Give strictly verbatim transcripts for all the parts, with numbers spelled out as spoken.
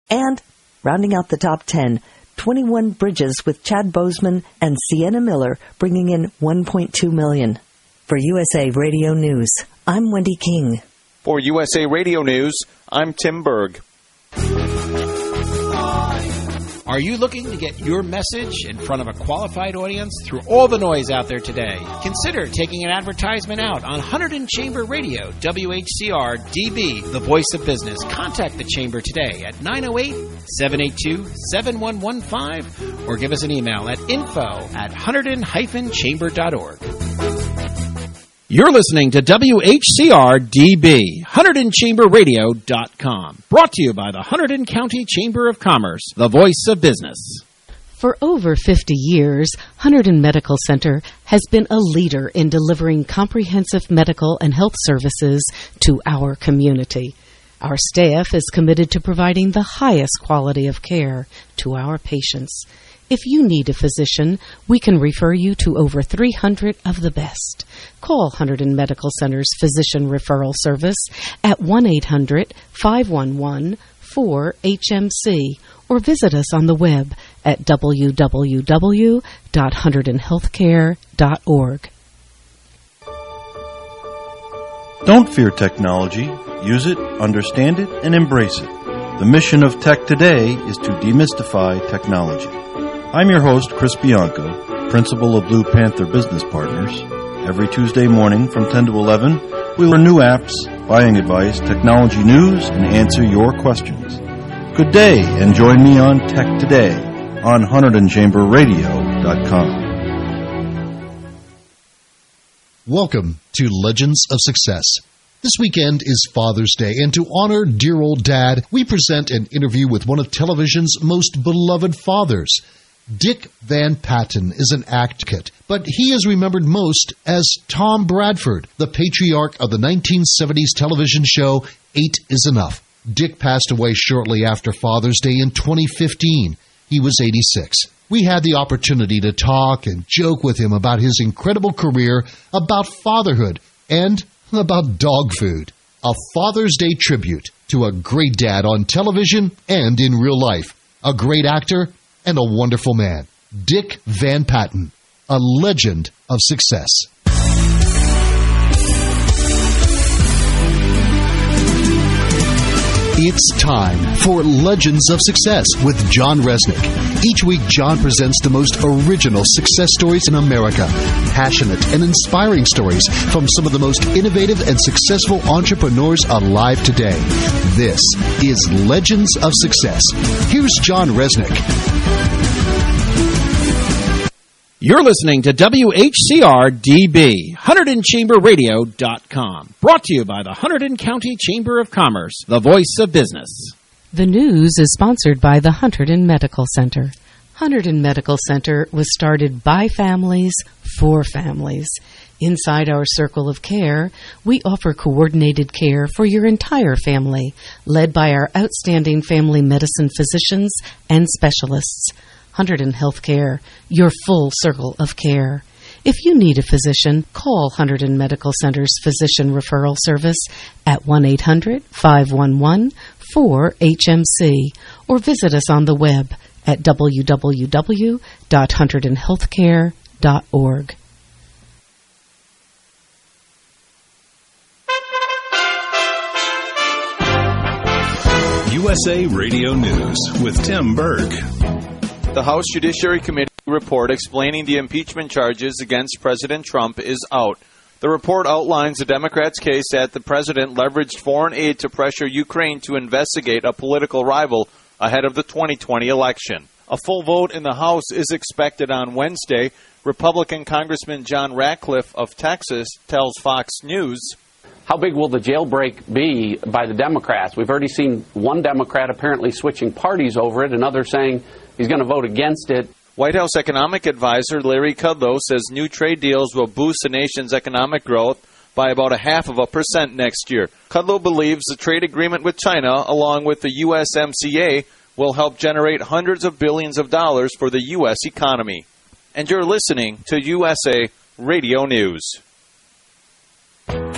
And, rounding out the top ten, twenty-one Bridges with Chad Boseman and Sienna Miller, bringing in one point two million dollars. For U S A Radio News, I'm Wendy King. For U S A Radio News, I'm Tim Berg. Are you looking to get your message in front of a qualified audience through all the noise out there today? Consider taking an advertisement out on Hunterdon Chamber Radio, W H C R D B, the voice of business. Contact the Chamber today at nine oh eight, seven eight two, seven one one five or give us an email at info at hunterdon dash chamber dot org. You're listening to W H C R D B, Hunterdon Chamber Radio dot com. Brought to you by the Hunterdon County Chamber of Commerce, the voice of business. For over fifty years, Hunterdon Medical Center has been a leader in delivering comprehensive medical and health services to our community. Our staff is committed to providing the highest quality of care to our patients. If you need a physician, we can refer you to over three hundred of the best. Call Hunterdon Medical Center's Physician Referral Service at one eight hundred, five one one, four H M C or visit us on the web at w w w dot hunterdon healthcare dot org. Don't fear technology. Use it, understand it, and embrace it. The mission of Tech Today is to demystify technology. I'm your host, Chris Bianco, principal of Blue Panther Business Partners. Every Tuesday morning from ten to eleven, we learn new apps, buying advice, technology news, and answer your questions. Good day, and join me on Tech Today on Hunterdon Chamber Radio dot com. Welcome to Legends of Success. This weekend is Father's Day, and to honor dear old Dad, we present an interview with one of television's most beloved fathers. Dick Van Patten is an advocate, but he is remembered most as Tom Bradford, the patriarch of the nineteen seventies television show Eight is Enough. Dick passed away shortly after Father's Day in twenty fifteen. He was eighty-six. We had the opportunity to talk and joke with him about his incredible career, about fatherhood, and about dog food. A Father's Day tribute to a great dad on television and in real life. A great actor and a wonderful man. Dick Van Patten, a legend of success. It's time for Legends of Success with John Resnick. Each week, John presents the most original success stories in America. Passionate and inspiring stories from some of the most innovative and successful entrepreneurs alive today. This is Legends of Success. Here's John Resnick. You're listening to W H C R D B, Hunterdon Chamber Radio dot com. Brought to you by the Hunterdon County Chamber of Commerce, the voice of business. The news is sponsored by the Hunterdon Medical Center. Hunterdon Medical Center was started by families for families. Inside our circle of care, we offer coordinated care for your entire family, led by our outstanding family medicine physicians and specialists. Hunterdon Healthcare, your full circle of care. If you need a physician, call Hunterdon Medical Center's Physician Referral Service at one eight hundred, five one one, four H M C or visit us on the web at w w w dot hunterdon healthcare dot org. U S A Radio News with Tim Berg. The House Judiciary Committee report explaining the impeachment charges against President Trump is out. The report outlines the Democrats' case that the president leveraged foreign aid to pressure Ukraine to investigate a political rival ahead of the twenty twenty election. A full vote in the House is expected on Wednesday. Republican Congressman John Ratcliffe of Texas tells Fox News, how big will the jailbreak be by the Democrats? We've already seen one Democrat apparently switching parties over it, another saying he's going to vote against it. White House economic advisor Larry Kudlow says new trade deals will boost the nation's economic growth by about a half of a percent next year. Kudlow believes the trade agreement with China, along with the U S M C A, will help generate hundreds of billions of dollars for the U S economy. And you're listening to U S A Radio News.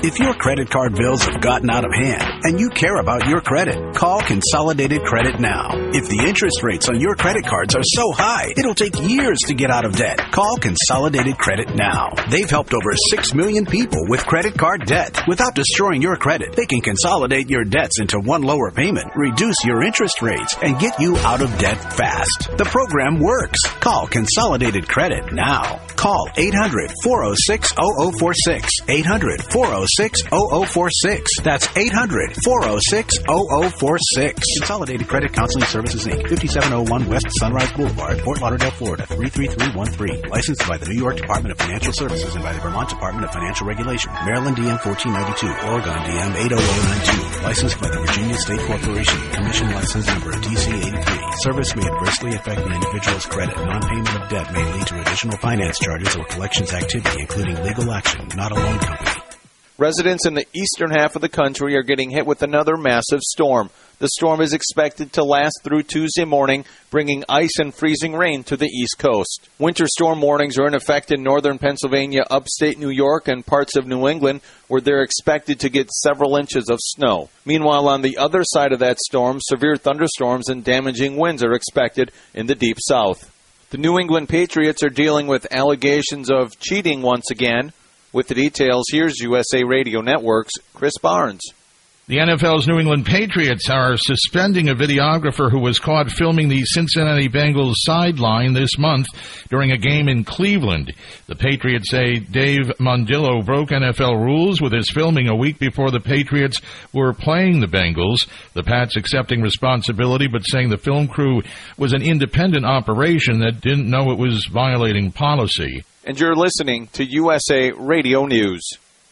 If your credit card bills have gotten out of hand and you care about your credit, call Consolidated Credit now. If the interest rates on your credit cards are so high, it'll take years to get out of debt. Call Consolidated Credit now. They've helped over six million people with credit card debt. Without destroying your credit, they can consolidate your debts into one lower payment, reduce your interest rates, and get you out of debt fast. The program works. Call Consolidated Credit now. Call eight hundred, four oh six, oh oh four six. eight hundred, four oh six, oh oh four six. That's eight hundred, four oh six, oh oh four six. Consolidated Credit Counseling Services, Incorporated, fifty-seven oh one West Sunrise Boulevard, Fort Lauderdale, Florida, three three three one three. Licensed by the New York Department of Financial Services and by the Vermont Department of Financial Regulation. Maryland D M fourteen ninety-two, Oregon D M eight oh oh nine two. Licensed by the Virginia State Corporation. Commission license number T C eighty-three. Service may adversely affect an individual's credit. Non-payment of debt may lead to additional finance charges or collections activity, including legal action, not a loan company. Residents in the eastern half of the country are getting hit with another massive storm. The storm is expected to last through Tuesday morning, bringing ice and freezing rain to the East Coast. Winter storm warnings are in effect in northern Pennsylvania, upstate New York, and parts of New England, where they're expected to get several inches of snow. Meanwhile, on the other side of that storm, severe thunderstorms and damaging winds are expected in the Deep South. The New England Patriots are dealing with allegations of cheating once again. With the details, here's U S A Radio Network's Chris Barnes. The N F L's New England Patriots are suspending a videographer who was caught filming the Cincinnati Bengals sideline this month during a game in Cleveland. The Patriots say Dave Mondillo broke N F L rules with his filming a week before the Patriots were playing the Bengals. The Pats accepting responsibility but saying the film crew was an independent operation that didn't know it was violating policy. And you're listening to U S A Radio News.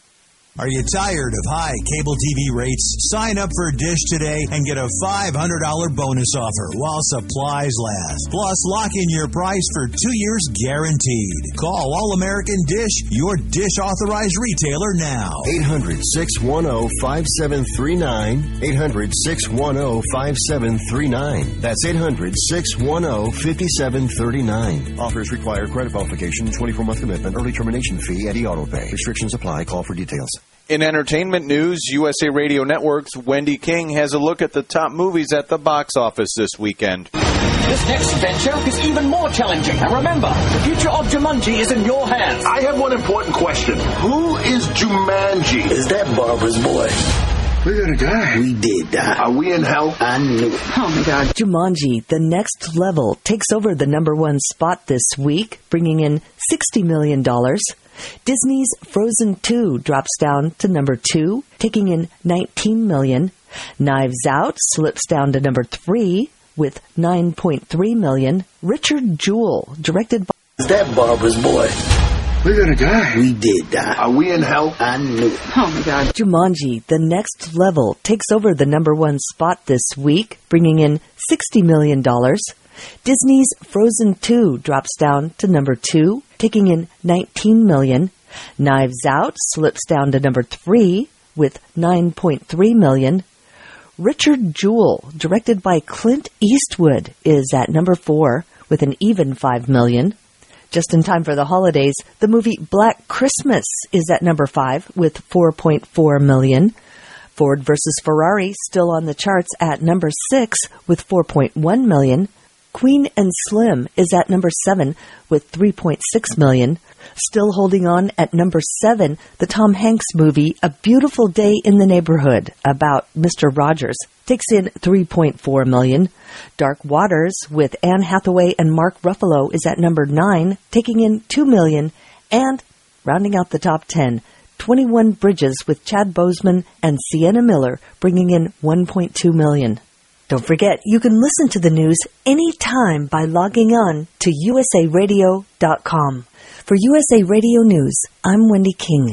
Are you tired of high cable T V rates? Sign up for Dish today and get a five hundred dollars bonus offer while supplies last. Plus, lock in your price for two years guaranteed. Call All-American Dish, your Dish authorized retailer now. eight hundred, six one zero, five seven three nine. eight hundred, six one zero, five seven three nine. That's eight hundred, six one zero, five seven three nine. Offers require credit qualification, twenty-four month commitment, early termination fee, and e-auto pay. Restrictions apply. Call for details. In entertainment news, U S A Radio Network's Wendy King has a look at the top movies at the box office this weekend. This next venture is even more challenging. And remember, the future of Jumanji is in your hands. I have one important question. Who is Jumanji? Is that Barbara's boy? We're gonna die. We did die. Are we in hell? I knew it. Oh, my God. Jumanji, The Next Level, takes over the number one spot this week, bringing in sixty million dollars. Disney's Frozen two drops down to number two, taking in nineteen million dollars. Knives Out slips down to number three with nine point three million dollars. Richard Jewell, directed by... Is that Barbara's boy? We're gonna die. We did die. Are we in hell? I knew it. Oh, my God. Jumanji, The Next Level, takes over the number one spot this week, bringing in sixty million dollars. Disney's Frozen two drops down to number two, taking in nineteen million dollars. Knives Out slips down to number three with nine point three million dollars. Richard Jewell, directed by Clint Eastwood, is at number four with an even five million dollars. Just in time for the holidays, the movie Black Christmas is at number five with four point four million dollars. Ford versus Ferrari still on the charts at number six with four point one million dollars. Queen and Slim is at number seven with three point six million dollars. Still holding on at number seven, the Tom Hanks movie A Beautiful Day in the Neighborhood about Mister Rogers takes in three point four million dollars. Dark Waters with Anne Hathaway and Mark Ruffalo is at number nine, taking in two million dollars. And rounding out the top ten, twenty-one Bridges with Chad Boseman and Sienna Miller bringing in one point two million dollars. Don't forget, you can listen to the news anytime by logging on to U S A radio dot com. For U S A Radio News, I'm Wendy King.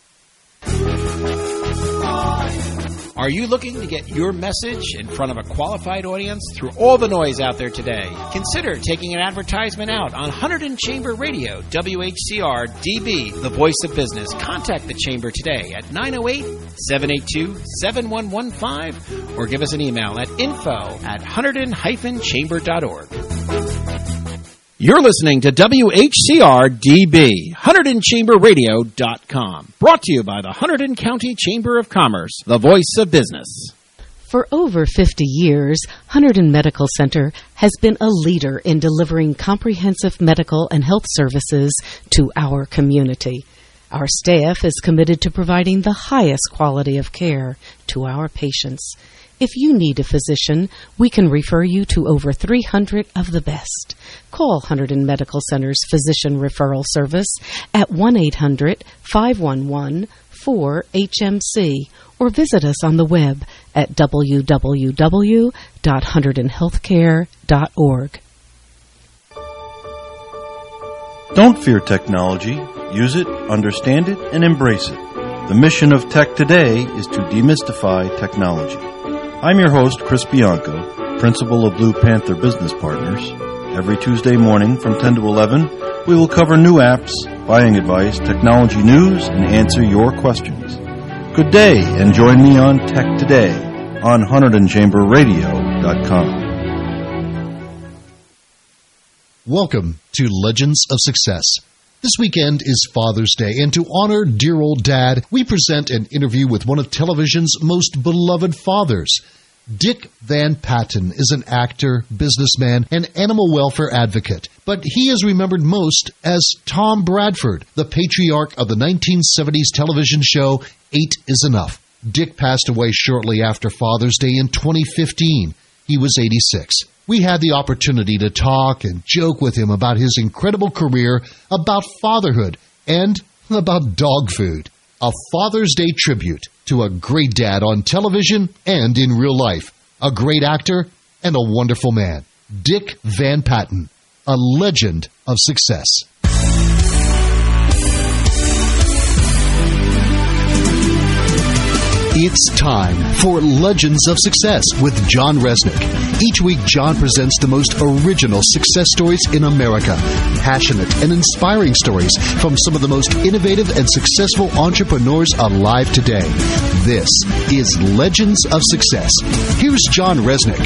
Are you looking to get your message in front of a qualified audience through all the noise out there today? Consider taking an advertisement out on Hunterdon Chamber Radio, W H C R D B, the voice of business. Contact the Chamber today at nine oh eight, seven eight two, seven one one five or give us an email at info at hunterdon dash chamber dot org. You're listening to W H C R D B, Hunterdon Chamber Radio dot com. Brought to you by the Hunterdon County Chamber of Commerce, the voice of business. For over fifty years, Hunterdon Medical Center has been a leader in delivering comprehensive medical and health services to our community. Our staff is committed to providing the highest quality of care to our patients. If you need a physician, we can refer you to over three hundred of the best. Call Hunterdon Medical Center's Physician Referral Service at one eight hundred, five one one, four H M C or visit us on the web at w w w dot hunterdon healthcare dot org. Don't fear technology. Use it, understand it, and embrace it. The mission of Tech Today is to demystify technology. I'm your host, Chris Bianco, principal of Blue Panther Business Partners. Every Tuesday morning from ten to eleven, we will cover new apps, buying advice, technology news, and answer your questions. Good day, and join me on Tech Today on Hunterdon Chamber Radio dot com. Welcome to Legends of Success. This weekend is Father's Day, and to honor dear old Dad, we present an interview with one of television's most beloved fathers. Dick Van Patten is an actor, businessman, and animal welfare advocate, but he is remembered most as Tom Bradford, the patriarch of the nineteen seventies television show Eight is Enough. Dick passed away shortly after Father's Day in twenty fifteen. He was eighty-six. We had the opportunity to talk and joke with him about his incredible career, about fatherhood, and about dog food. A Father's Day tribute to a great dad on television and in real life, a great actor, and a wonderful man. Dick Van Patten, a legend of success. It's time for Legends of Success with John Resnick. Each week, John presents the most original success stories in America. Passionate and inspiring stories from some of the most innovative and successful entrepreneurs alive today. This is Legends of Success. Here's John Resnick.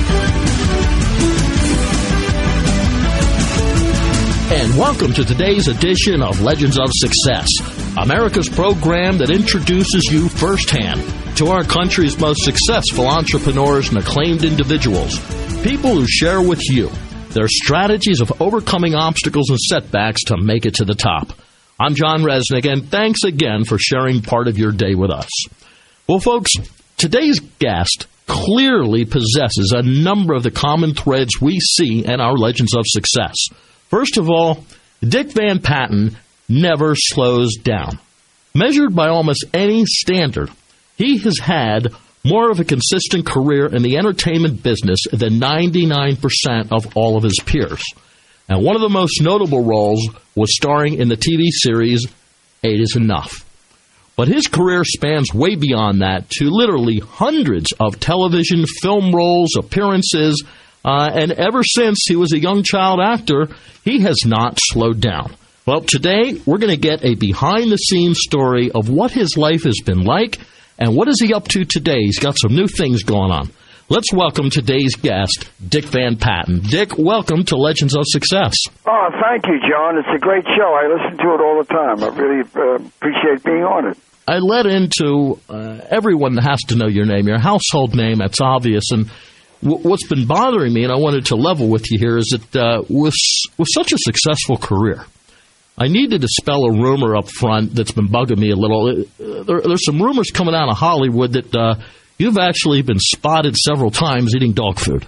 And welcome to today's edition of Legends of Success, America's program that introduces you firsthand to our country's most successful entrepreneurs and acclaimed individuals, people who share with you their strategies of overcoming obstacles and setbacks to make it to the top. I'm John Resnick, and thanks again for sharing part of your day with us. Well, folks, today's guest clearly possesses a number of the common threads we see in our Legends of Success. First of all, Dick Van Patten never slows down. Measured by almost any standard, he has had more of a consistent career in the entertainment business than ninety-nine percent of all of his peers. And one of the most notable roles was starring in the T V series Eight is Enough. But his career spans way beyond that to literally hundreds of television, film roles, appearances, Uh, and ever since he was a young child actor, he has not slowed down. Well, today we're going to get a behind-the-scenes story of what his life has been like and what is he up to today. He's got some new things going on. Let's welcome today's guest, Dick Van Patten. Dick, welcome to Legends of Success. Oh, thank you, John. It's a great show. I listen to it all the time. I really uh, appreciate being on it. I led into uh, everyone has to know your name, your household name. That's obvious. And what's been bothering me, and I wanted to level with you here, is that uh, with, with such a successful career, I need to dispel a rumor up front that's been bugging me a little. There, there's some rumors coming out of Hollywood that uh, you've actually been spotted several times eating dog food.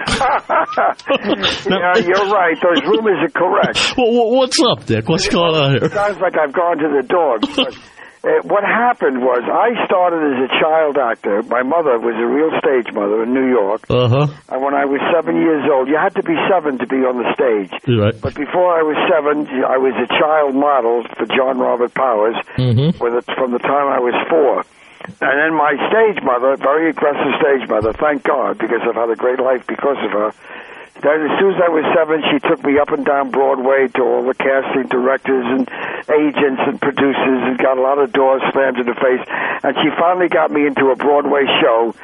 Yeah, you're right. Those rumors are correct. Well, what's up, Dick? What's going on here? It sounds like I've gone to the dogs. But Uh, what happened was I started as a child actor. My mother was a real stage mother in New York. Uh-huh. And when I was seven years old, you had to be seven to be on the stage. Right. But before I was seven, I was a child model for John Robert Powers mm-hmm. with it, from the time I was four. And then my stage mother, very aggressive stage mother, thank God, because I've had a great life because of her. Then as soon as I was seven, she took me up and down Broadway to all the casting directors and agents and producers and got a lot of doors slammed in the face. And she finally got me into a Broadway show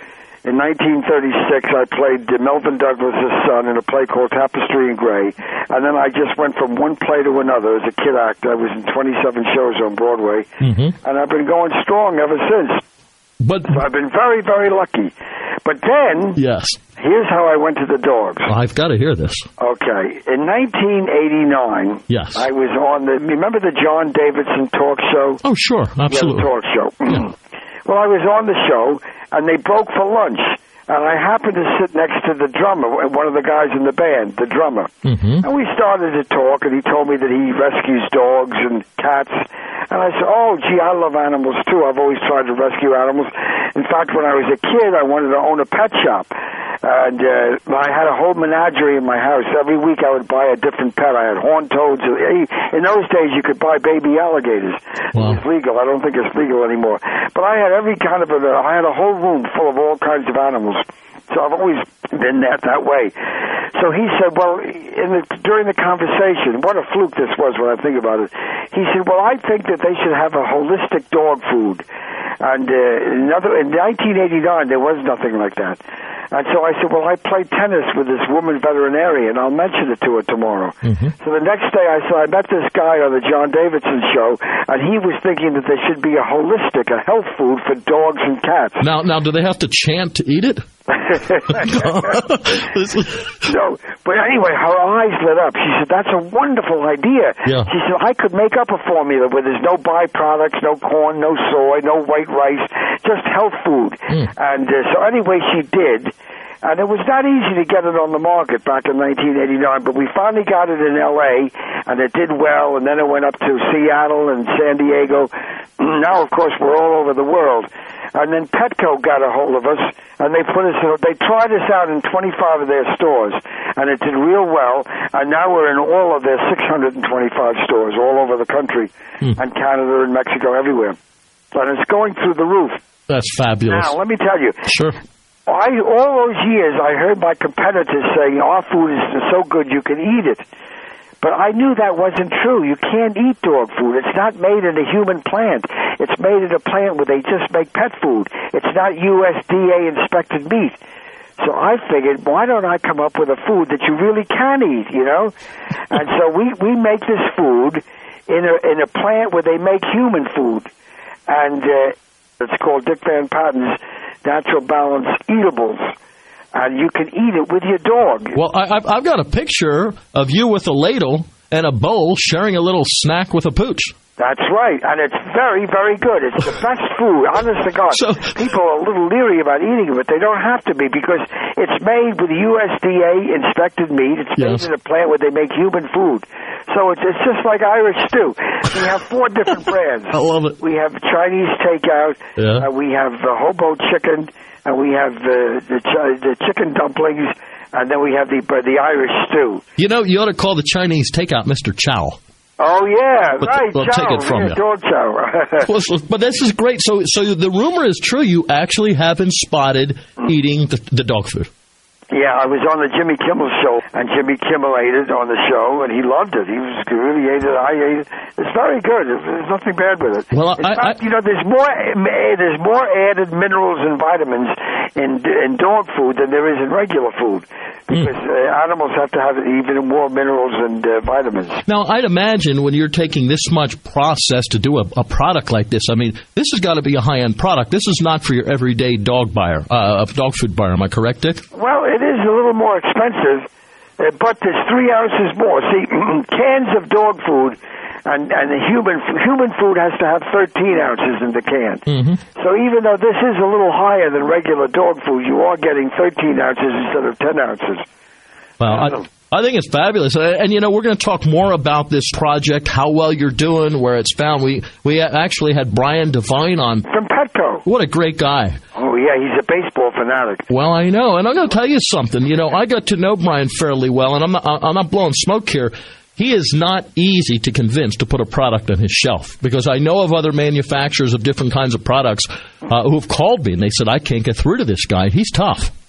in nineteen thirty-six, I played Melvin Douglas's son in a play called Tapestry in Gray, and then I just went from one play to another as a kid actor. I was in twenty-seven shows on Broadway, mm-hmm. and I've been going strong ever since. But so I've been very, very lucky. But then, yes, here's how I went to the dogs. Well, I've got to hear this. Okay, in nineteen eighty-nine, yes, I was on the. Remember the John Davidson talk show? Oh, sure, absolutely. Yeah, the talk show. Yeah. Well, I was on the show, and they broke for lunch. And I happened to sit next to the drummer, one of the guys in the band, the drummer. Mm-hmm. And we started to talk, and he told me that he rescues dogs and cats. And I said, oh, gee, I love animals, too. I've always tried to rescue animals. In fact, when I was a kid, I wanted to own a pet shop. And uh, I had a whole menagerie in my house. Every week I would buy a different pet. I had horned toads. In those days, you could buy baby alligators. Wow. It's legal. I don't think it's legal anymore. But I had every kind of a, I had a whole room full of all kinds of animals. So I've always been that that way. So he said, well, in the, during the conversation, what a fluke this was when I think about it. He said, well, I think that they should have a holistic dog food. And uh, another, in nineteen eighty-nine, there was nothing like that. And so I said, well, I played tennis with this woman veterinarian. I'll mention it to her tomorrow. Mm-hmm. So the next day I said, I met this guy on the John Davidson show, and he was thinking that there should be a holistic, a health food for dogs and cats. Now, now, do they have to chant to eat it? So, but anyway, her eyes lit up. She said, that's a wonderful idea. Yeah. She said, I could make up a formula where there's no byproducts, no corn, no soy, no white rice, just health food. Mm. And uh, so anyway, she did. And it was not easy to get it on the market back in nineteen eighty-nine, but we finally got it in L A, and it did well, and then it went up to Seattle and San Diego. Now, of course, we're all over the world. And then Petco got a hold of us, and they put us. They tried us out in twenty-five of their stores, and it did real well. And now we're in all of their six hundred twenty-five stores all over the country, mm. and Canada and Mexico, everywhere. And it's going through the roof. That's fabulous. Now, let me tell you. Sure. I, all those years, I heard my competitors saying, our food is so good you can eat it. But I knew that wasn't true. You can't eat dog food. It's not made in a human plant. It's made in a plant where they just make pet food. It's not U S D A-inspected meat. So I figured, why don't I come up with a food that you really can eat, you know? And so we, we make this food in a, in a plant where they make human food. And uh, it's called Dick Van Patten's Natural Balance Eatables, and you can eat it with your dog. Well, I, I've, I've got a picture of you with a ladle and a bowl sharing a little snack with a pooch. That's right, and it's very, very good. It's the best food, honest to God. So, people are a little leery about eating it, but they don't have to be, because it's made with U S D A-inspected meat. It's yes. made in a plant where they make human food. So it's, it's just like Irish stew. We have four different brands. I love it. We have Chinese takeout, yeah. uh, we have uh, hobo chicken, and we have uh, the, ch- the chicken dumplings, and then we have the, uh, the Irish stew. You know, you ought to call the Chinese takeout Mister Chow. Oh, yeah, but right, they'll chow. take it from yeah, you. Dog chow. well, so, but this is great. So, so the rumor is true. You actually have been spotted eating the, the dog food. Yeah, I was on the Jimmy Kimmel show, and Jimmy Kimmel ate it on the show, and he loved it. He was he really ate it. I ate it. It's very good. There's nothing bad with it. Well, in I, fact, I, you know, there's more there's more added minerals and vitamins in in dog food than there is in regular food, because mm. uh, animals have to have even more minerals and uh, vitamins. Now, I'd imagine when you're taking this much process to do a, a product like this, I mean, this has got to be a high-end product. This is not for your everyday dog buyer, uh, dog food buyer. Am I correct, Dick? Well, it is a little more expensive, uh, but there's three ounces more. See, cans of dog food and, and the human human food has to have thirteen ounces in the can. Mm-hmm. So even though this is a little higher than regular dog food, you are getting thirteen ounces instead of ten ounces. Well, I, I think it's fabulous. And, you know, we're going to talk more about this project, how well you're doing, where it's found. We we actually had Brian Devine on. From Petco. What a great guy. Oh, yeah, he's a baseball fanatic. Well, I know. And I'm going to tell you something. You know, I got to know Brian fairly well, and I'm not, I'm not blowing smoke here. He is not easy to convince to put a product on his shelf, because I know of other manufacturers of different kinds of products uh, who have called me, and they said, I can't get through to this guy. He's tough.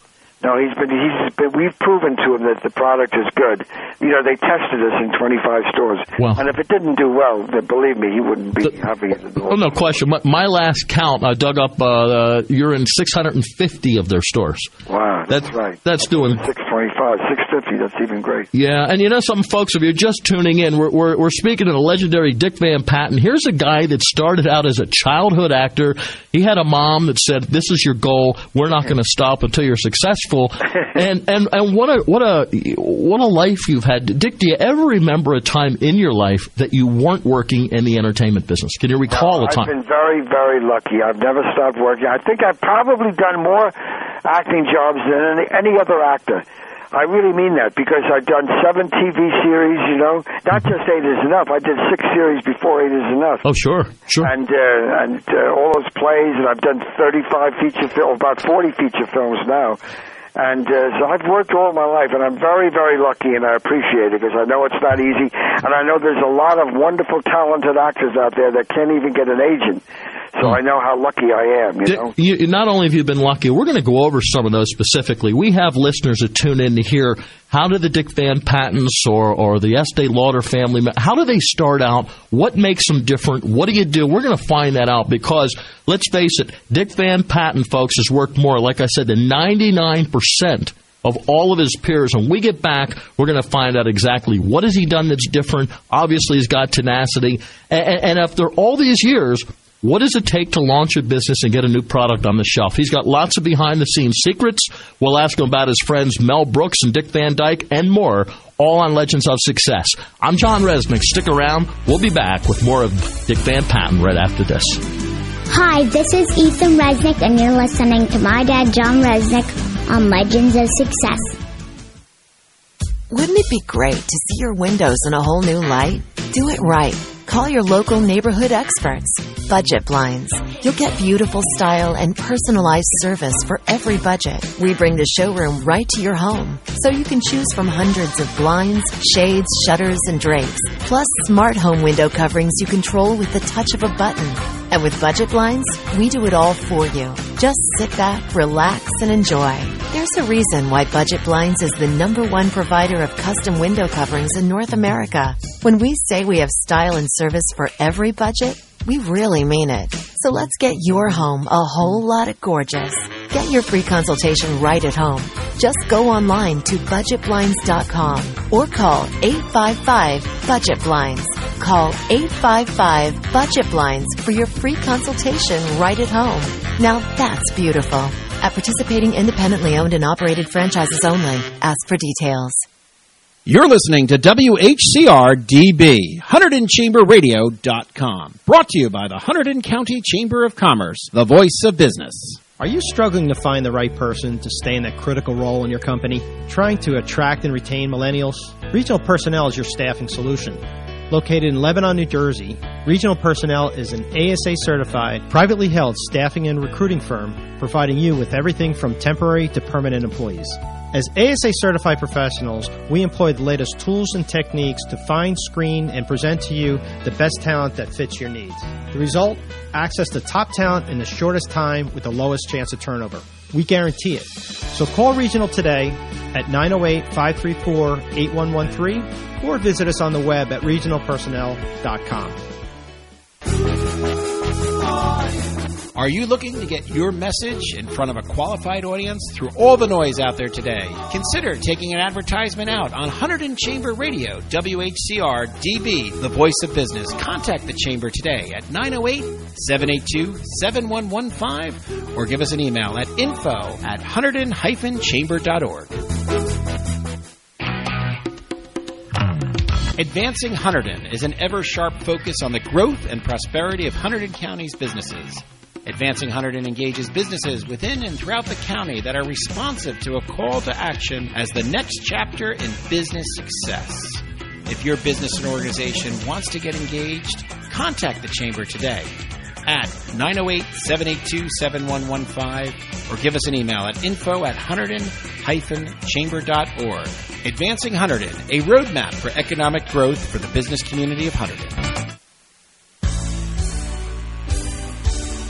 No, he's been, he's been, we've proven to him that the product is good. You know, they tested us in twenty-five stores. Well, and if it didn't do well, then believe me, he wouldn't be the, having it in the Oh, no question. My, my last count, I dug up, uh, uh, you're in six hundred fifty of their stores. Wow, that's, that's right. That's doing... six twenty-five, six fifty, that's even great. Yeah, and you know something, folks, if you're just tuning in, we're, we're, we're speaking to the legendary Dick Van Patten. Here's a guy that started out as a childhood actor. He had a mom that said, this is your goal. We're not going to stop until you're successful. And and and what a what a what a life you've had, Dick. Do you ever remember a time in your life that you weren't working in the entertainment business? Can you recall no, a time? I've been very very lucky. I've never stopped working. I think I've probably done more acting jobs than any, any other actor. I really mean that, because I've done seven T V series, you know. Not just Eight Is Enough. I did six series before Eight Is Enough. Oh, sure, sure. And uh, and uh, all those plays, and I've done thirty-five feature films, about forty feature films now. And uh, so I've worked all my life, and I'm very, very lucky, and I appreciate it, because I know it's not easy, and I know there's a lot of wonderful, talented actors out there that can't even get an agent. So I know how lucky I am, you Dick, know. You, not only have you been lucky, we're going to go over some of those specifically. We have listeners that tune in to hear how did the Dick Van Pattens or, or the Estee Lauder family, how do they start out? What makes them different? What do you do? We're going to find that out, because, let's face it, Dick Van Patten, folks, has worked more, like I said, than ninety-nine percent of all of his peers. When we get back, we're going to find out exactly what has he done that's different. Obviously, he's got tenacity. And, and after all these years, what does it take to launch a business and get a new product on the shelf? He's got lots of behind-the-scenes secrets. We'll ask him about his friends Mel Brooks and Dick Van Dyke and more, all on Legends of Success. I'm John Resnick. Stick around. We'll be back with more of Dick Van Patten right after this. Hi, this is Ethan Resnick, and you're listening to my dad, John Resnick, on Legends of Success. Wouldn't it be great to see your windows in a whole new light? Do it right. Call your local neighborhood experts. Budget Blinds. You'll get beautiful style and personalized service for every budget. We bring the showroom right to your home, so you can choose from hundreds of blinds, shades, shutters, and drapes, plus smart home window coverings you control with the touch of a button. And with Budget Blinds, we do it all for you. Just sit back, relax, and enjoy. There's a reason why Budget Blinds is the number one provider of custom window coverings in North America. When we say we have style and service for every budget, we really mean it. So let's get your home a whole lot of gorgeous. Get your free consultation right at home. Just go online to budget blinds dot com or call eight five five budget blinds. Call eight five five budget blinds for your free consultation right at home. Now that's beautiful. At participating independently owned and operated franchises only. Ask for details. You're listening to W H C R D B, Hunterdon Chamber Radio dot com. Brought to you by the Hunterdon County Chamber of Commerce, the voice of business. Are you struggling to find the right person to stay in that critical role in your company? Trying to attract and retain millennials? Regional Personnel is your staffing solution. Located in Lebanon, New Jersey, Regional Personnel is an A S A-certified, privately held staffing and recruiting firm, providing you with everything from temporary to permanent employees. As A S A-certified professionals, we employ the latest tools and techniques to find, screen, and present to you the best talent that fits your needs. The result? Access to top talent in the shortest time with the lowest chance of turnover. We guarantee it. So call Regional today at nine oh eight, five three four, eight one one three or visit us on the web at regional personnel dot com. Are you looking to get your message in front of a qualified audience through all the noise out there today? Consider taking an advertisement out on Hunterdon Chamber Radio, W H C R D B, the voice of business. Contact the Chamber today at nine oh eight, seven eight two, seven one one five or give us an email at info at hunterdon dash chamber dot org. Advancing Hunterdon is an ever-sharp focus on the growth and prosperity of Hunterdon County's businesses. Advancing Hunterdon engages businesses within and throughout the county that are responsive to a call to action as the next chapter in business success. If your business and organization wants to get engaged, contact the Chamber today at nine oh eight, seven eight two, seven one one five or give us an email at info at hunterdon dash chamber dot org. Advancing Hunterdon, a roadmap for economic growth for the business community of Hunterdon.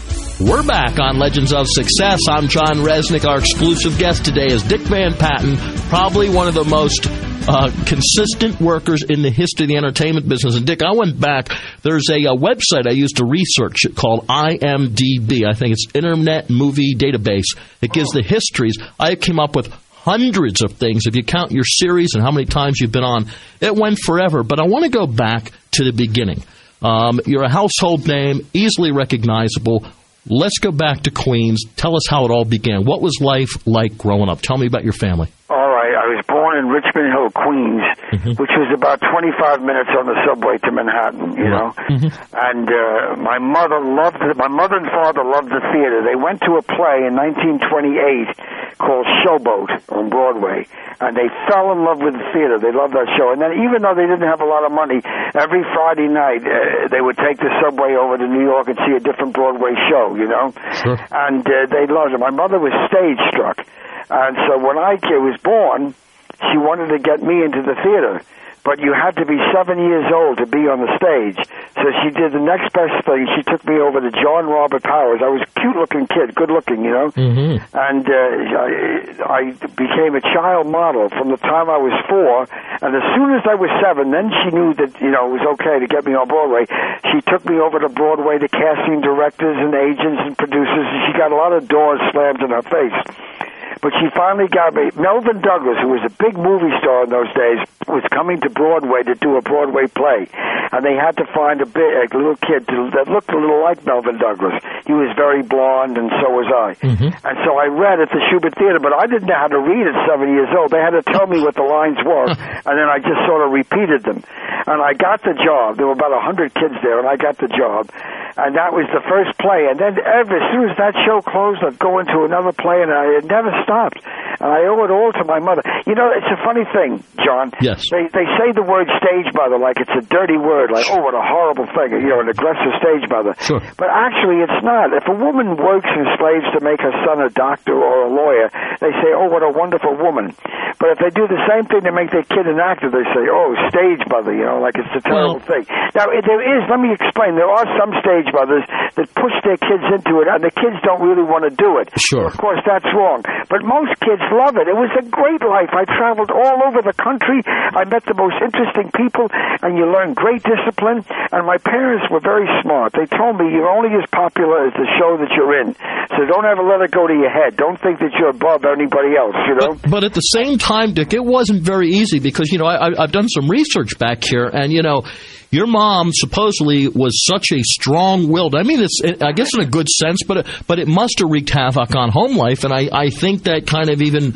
We're back on Legends of Success. I'm John Resnick. Our exclusive guest today is Dick Van Patten, probably one of the most uh, consistent workers in the history of the entertainment business. And, Dick, I went back. There's a, a website I used to research it called I M D B. I think it's Internet Movie Database. It gives the histories. I came up with hundreds of things. If you count your series and how many times you've been on, it went forever. But I want to go back to the beginning. Um, you're a household name, easily recognizable. Let's go back to Queens. Tell us how it all began. What was life like growing up? Tell me about your family. All right. I was born in Richmond Hill, Queens, mm-hmm. which was about twenty-five minutes on the subway to Manhattan, you know. Mm-hmm. And uh, my mother loved it. My mother and father loved the theater. They went to a play in nineteen twenty-eight called Showboat on Broadway, and they fell in love with the theater. They loved that show. And then even though they didn't have a lot of money, every Friday night uh, they would take the subway over to New York and see a different Broadway show, you know. Sure. And uh, they loved it. My mother was stage struck. And so when I was born, she wanted to get me into the theater. But you had to be seven years old to be on the stage. So she did the next best thing. She took me over to John Robert Powers. I was a cute-looking kid, good-looking, you know. Mm-hmm. And uh, I, I became a child model from the time I was four. And as soon as I was seven, then she knew that, you know, it was okay to get me on Broadway. She took me over to Broadway to casting directors and agents and producers. And she got a lot of doors slammed in her face. But she finally got me. Melvin Douglas, who was a big movie star in those days, was coming to Broadway to do a Broadway play. And they had to find a, big, a little kid to, that looked a little like Melvin Douglas. He was very blonde, and so was I. Mm-hmm. And so I read at the Shubert Theater, but I didn't know how to read at seven years old. They had to tell me what the lines were, and then I just sort of repeated them. And I got the job. There were about a hundred kids there, and I got the job. And that was the first play. And then ever, as soon as that show closed, I'd go into another play, and I it never stopped. And I owe it all to my mother. You know, it's a funny thing, John. Yes. They they say the word stage mother like it's a dirty word, like, oh, what a horrible thing, you know, an aggressive stage mother. Sure. But actually, it's not. If a woman works and slaves to make her son a doctor or a lawyer, they say, oh, what a wonderful woman. But if they do the same thing to make their kid an actor, they say, oh, stage mother, you know, like it's a terrible well, thing. Now, there is, let me explain, there are some stage mothers that push their kids into it, and the kids don't really want to do it. Sure. Of course, that's wrong. But most kids love it. It was a great life. I traveled all over the country. I met the most interesting people, and you learn great discipline. And my parents were very smart. They told me you're only as popular as the show that you're in. So don't ever let it go to your head. Don't think that you're above anybody else, you know? But, but at the same time, Dick, it wasn't very easy because, you know, I, I've done some research back here, and, you know, your mom supposedly was such a strong-willed. I mean, it's I guess in a good sense, but it, but it must have wreaked havoc on home life, and I, I think that kind of even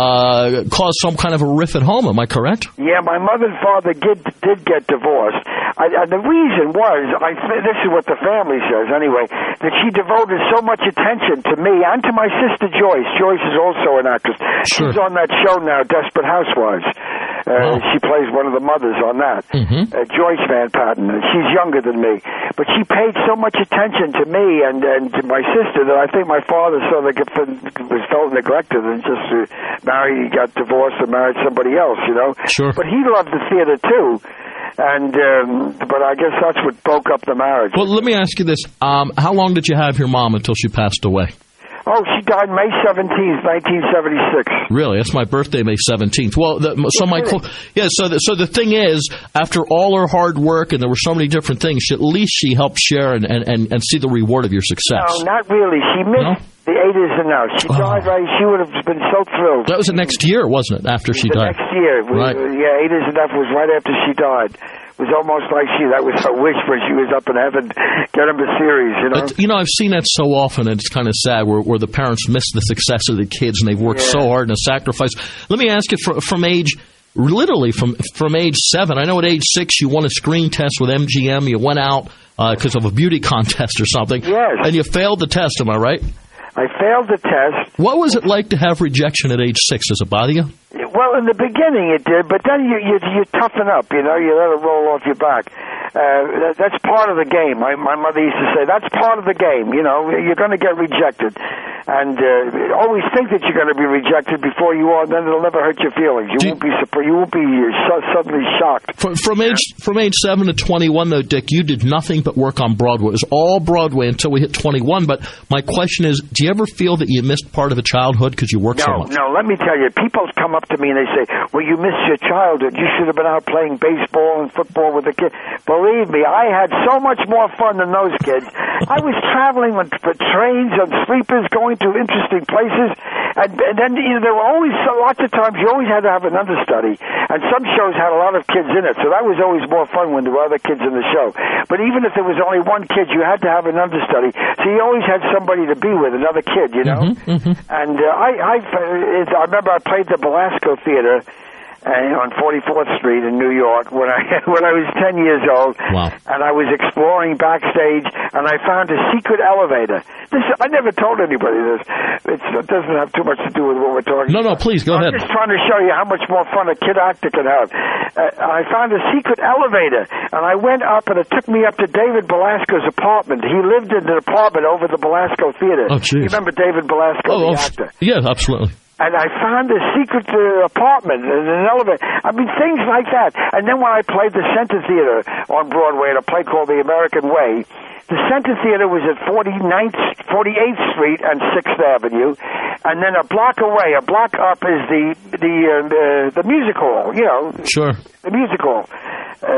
uh, caused some kind of a rift at home. Am I correct? Yeah, my mother and father did did get divorced. I, and the reason was, I this is what the family says anyway, that she devoted so much attention to me and to my sister Joyce. Joyce is also an actress. Sure. She's on that show now, Desperate Housewives. Uh, wow. She plays one of the mothers on that. Mm-hmm. Uh, Joyce Van Patten. She's younger than me. But she paid so much attention to me and, and to my sister that I think my father sort of was felt neglected and just uh, married, got divorced and married somebody else, you know. Sure. But he loved the theater too. And um, but I guess that's what broke up the marriage. Well, let me ask you this: um, how long did you have your mom until she passed away? Oh, she died May seventeenth, nineteen seventy-six. Really? That's my birthday, May seventeenth. Well, the, so my yeah. So the, so the thing is, after all her hard work, and there were so many different things, at least she helped share and, and, and, and see the reward of your success. No, not really. She missed. No? The eight is enough. She oh. died right. She would have been so thrilled. That was the next year, wasn't it? After she the died. Next year, right? Yeah, eight is enough was right after she died. It was almost like she, that was her wish when she was up in heaven, get him a series, you know? But, you know, I've seen that so often, and it's kind of sad, where, where the parents miss the success of the kids, and they've worked yeah. so hard and sacrificed. Let me ask you, from, from age, literally from, from age seven, I know at age six you won a screen test with M G M, you went out because uh, of a beauty contest or something, yes. and you failed the test, am I right? I failed the test. What was it like to have rejection at age six? Does it bother you? Well, in the beginning it did, but then you you, you toughen up. You know, you let it roll off your back. Uh, that, that's part of the game. My my mother used to say that's part of the game. You know, you're going to get rejected, and uh, always think that you're going to be rejected before you are. Then it'll never hurt your feelings. You Do won't be surprised. You won't be so, suddenly shocked. From, from age from age seven to twenty-one, though, Dick, you did nothing but work on Broadway. It was all Broadway until we hit twenty-one. But my question is, do you ever feel that you missed part of a childhood because you worked no, so much? No, let me tell you, people come up to me and they say, well, you missed your childhood. You should have been out playing baseball and football with the kids. Believe me, I had so much more fun than those kids. I was traveling on for trains and sleepers, going to interesting places, and, and then you know, there were always so, lots of times you always had to have an understudy, and some shows had a lot of kids in it, so that was always more fun when there were other kids in the show. But even if there was only one kid, you had to have an understudy, so you always had somebody to be with, another kid, you know? Mm-hmm, mm-hmm. And uh, I, I, I remember I played the Belasco Theater uh, on forty-fourth Street in New York when I when I was ten years old. Wow. And I was exploring backstage, and I found a secret elevator. This I never told anybody this. It's, it doesn't have too much to do with what we're talking No, about. no, please, go I'm ahead. just trying to show you how much more fun a kid actor can have. Uh, I found a secret elevator, and I went up, and it took me up to David Belasco's apartment. He lived in an apartment over the Belasco Theater. Oh, jeez. You remember David Belasco, Oh, the oh, actor? yeah, absolutely. And I found a secret uh, apartment in an elevator. I mean, things like that. And then when I played the Center Theater on Broadway at a play called The American Way, the Center Theater was at forty-ninth, forty-eighth Street and sixth Avenue. And then a block away, a block up is the the uh, the, the music hall, you know. Sure. The music hall. Uh,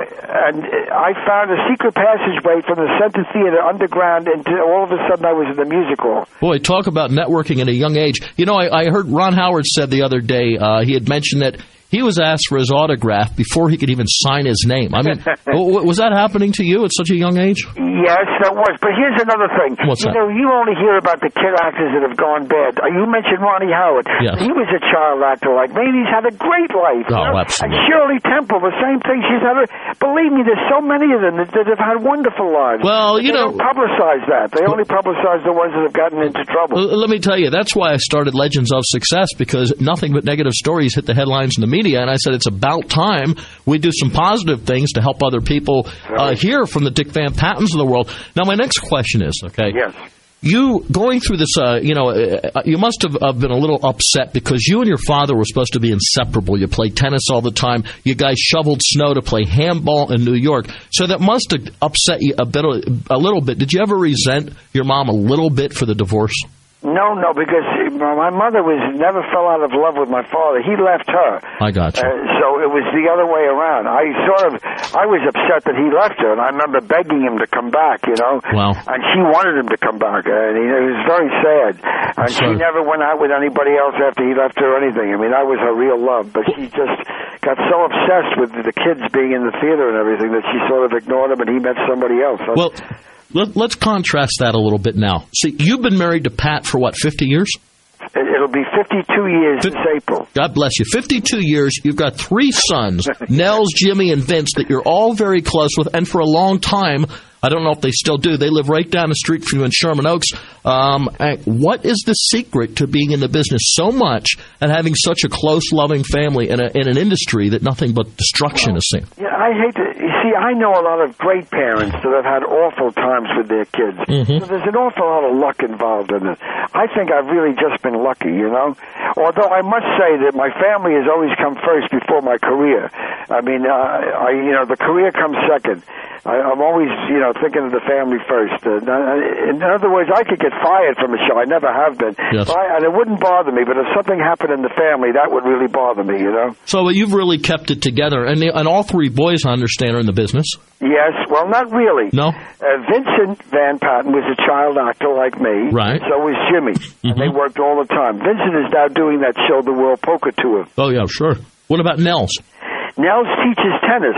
and I found a secret passageway from the Center Theater underground, and all of a sudden I was in the music hall. Boy, talk about networking at a young age. You know, I, I heard Ron Howard said the other day, uh, he had mentioned that he was asked for his autograph before he could even sign his name. I mean, was that happening to you at such a young age? Yes, that was. But here's another thing. What's you that? know, you only hear about the kid actors that have gone bad. Uh, You mentioned Ronnie Howard. Yes. He was a child actor like me, and he's had a great life. Oh, you know? absolutely. And Shirley Temple, the same thing. She's had a... Believe me, there's so many of them that, that have had wonderful lives. Well, you they know... don't publicize that. They only publicize the ones that have gotten into trouble. L- let me tell you, that's why I started Legends of Success, because nothing but negative stories hit the headlines in the media, and I said it's about time we do some positive things to help other people uh, hear from the Dick Van Pattens of the world. Now, my next question is, okay, yes. you going through this, uh, you know, uh, you must have uh, been a little upset because you and your father were supposed to be inseparable. You played tennis all the time. You guys shoveled snow to play handball in New York. So that must have upset you a bit, a little bit. Did you ever resent your mom a little bit for the divorce? No, no, because my mother was never fell out of love with my father. He left her. I got you. Uh, so it was the other way around. I sort of, I was upset that he left her, and I remember begging him to come back, you know. Wow. And she wanted him to come back, and he, it was very sad. And she never went out with anybody else after he left her or anything. I mean, that was her real love. But she just got so obsessed with the kids being in the theater and everything that she sort of ignored him, and he met somebody else. So, well, let, let's contrast that a little bit now. See, you've been married to Pat for, what, fifty years? It'll be fifty-two years this April. God bless you. fifty-two years. You've got three sons, Nels, Jimmy, and Vince, that you're all very close with. And for a long time, I don't know if they still do, they live right down the street from you in Sherman Oaks. Um, what is the secret to being in the business so much and having such a close, loving family in, a, in an industry that nothing but destruction is seen? Yeah, I hate to... You see, I know a lot of great parents that have had awful times with their kids. Mm-hmm. So there's an awful lot of luck involved in it. I think I've really just been lucky, you know? Although I must say that my family has always come first before my career. I mean, uh, I, you know, the career comes second. I, I'm always, you know, thinking of the family first. Uh, in other words, I could get fired from a show. I never have been. Yes. So I, and it wouldn't bother me, but if something happened in the family, that would really bother me, you know? So you've really kept it together. And, the, and all three boys, I understand, are in the business. Yes. Well, not really. No? Uh, Vincent Van Patten was a child actor like me. Right. So was Jimmy. Mm-hmm. And they worked all the time. Vincent is now doing that show, The World Poker Tour. Oh, yeah, sure. What about Nels? Nels teaches tennis.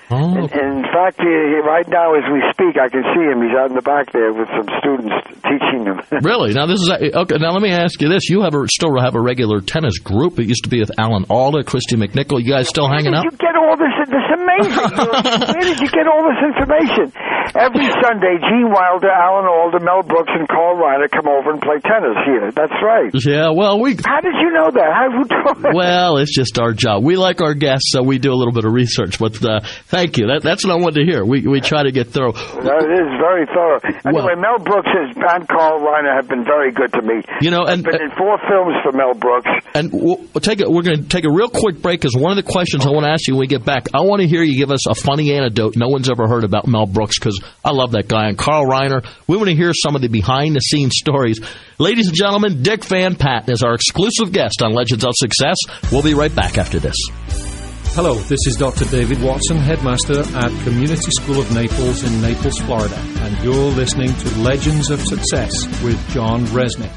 Oh. And, and in fact, he, he, right now as we speak, I can see him. He's out in the back there with some students teaching him. Really? Now this is okay. Now let me ask you this: you have a, still have a regular tennis group. It used to be with Alan Alda, Christy McNichol. You guys still hanging out? Where did you get all this? This amazing. Where did you get all this information? Every Sunday, Gene Wilder, Alan Alda, Mel Brooks, and Carl Reiner come over and play tennis here. That's right. Yeah. Well, we. How did you know that? How who told? Well, it's just our job. We like our guests, so we do a little bit of research. But uh, thank you. That, that's what I wanted to hear. We we try to get thorough. That is very thorough. Anyway, well, Mel Brooks and Carl Reiner have been very good to me. You know, and I've been uh, in four films for Mel Brooks. And we'll take a, we're going to take a real quick break because one of the questions I want to ask you when we get back, I want to hear you give us a funny anecdote no one's ever heard about Mel Brooks because I love that guy. And Carl Reiner, we want to hear some of the behind-the-scenes stories. Ladies and gentlemen, Dick Van Patten is our exclusive guest on Legends of Success. We'll be right back after this. Hello, this is Doctor David Watson, headmaster at Community School of Naples in Naples, Florida, and you're listening to Legends of Success with John Resnick.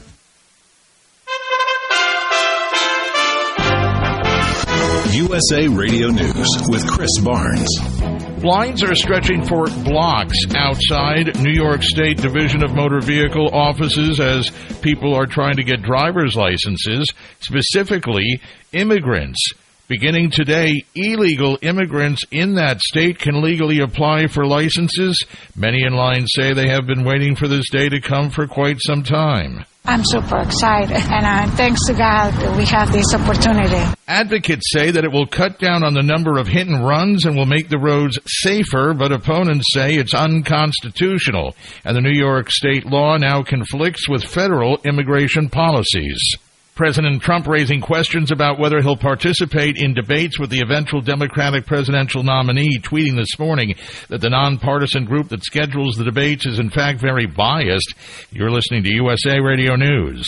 U S A Radio News with Chris Barnes. Lines are stretching for blocks outside New York State Division of Motor Vehicle offices as people are trying to get driver's licenses, specifically immigrants. Beginning today, illegal immigrants in that state can legally apply for licenses. Many in line say they have been waiting for this day to come for quite some time. I'm super excited, and uh, thanks to God that we have this opportunity. Advocates say that it will cut down on the number of hit and runs and will make the roads safer, but opponents say it's unconstitutional, and the New York state law now conflicts with federal immigration policies. President Trump raising questions about whether he'll participate in debates with the eventual Democratic presidential nominee, tweeting this morning that the nonpartisan group that schedules the debates is in fact very biased. You're listening to U S A Radio News.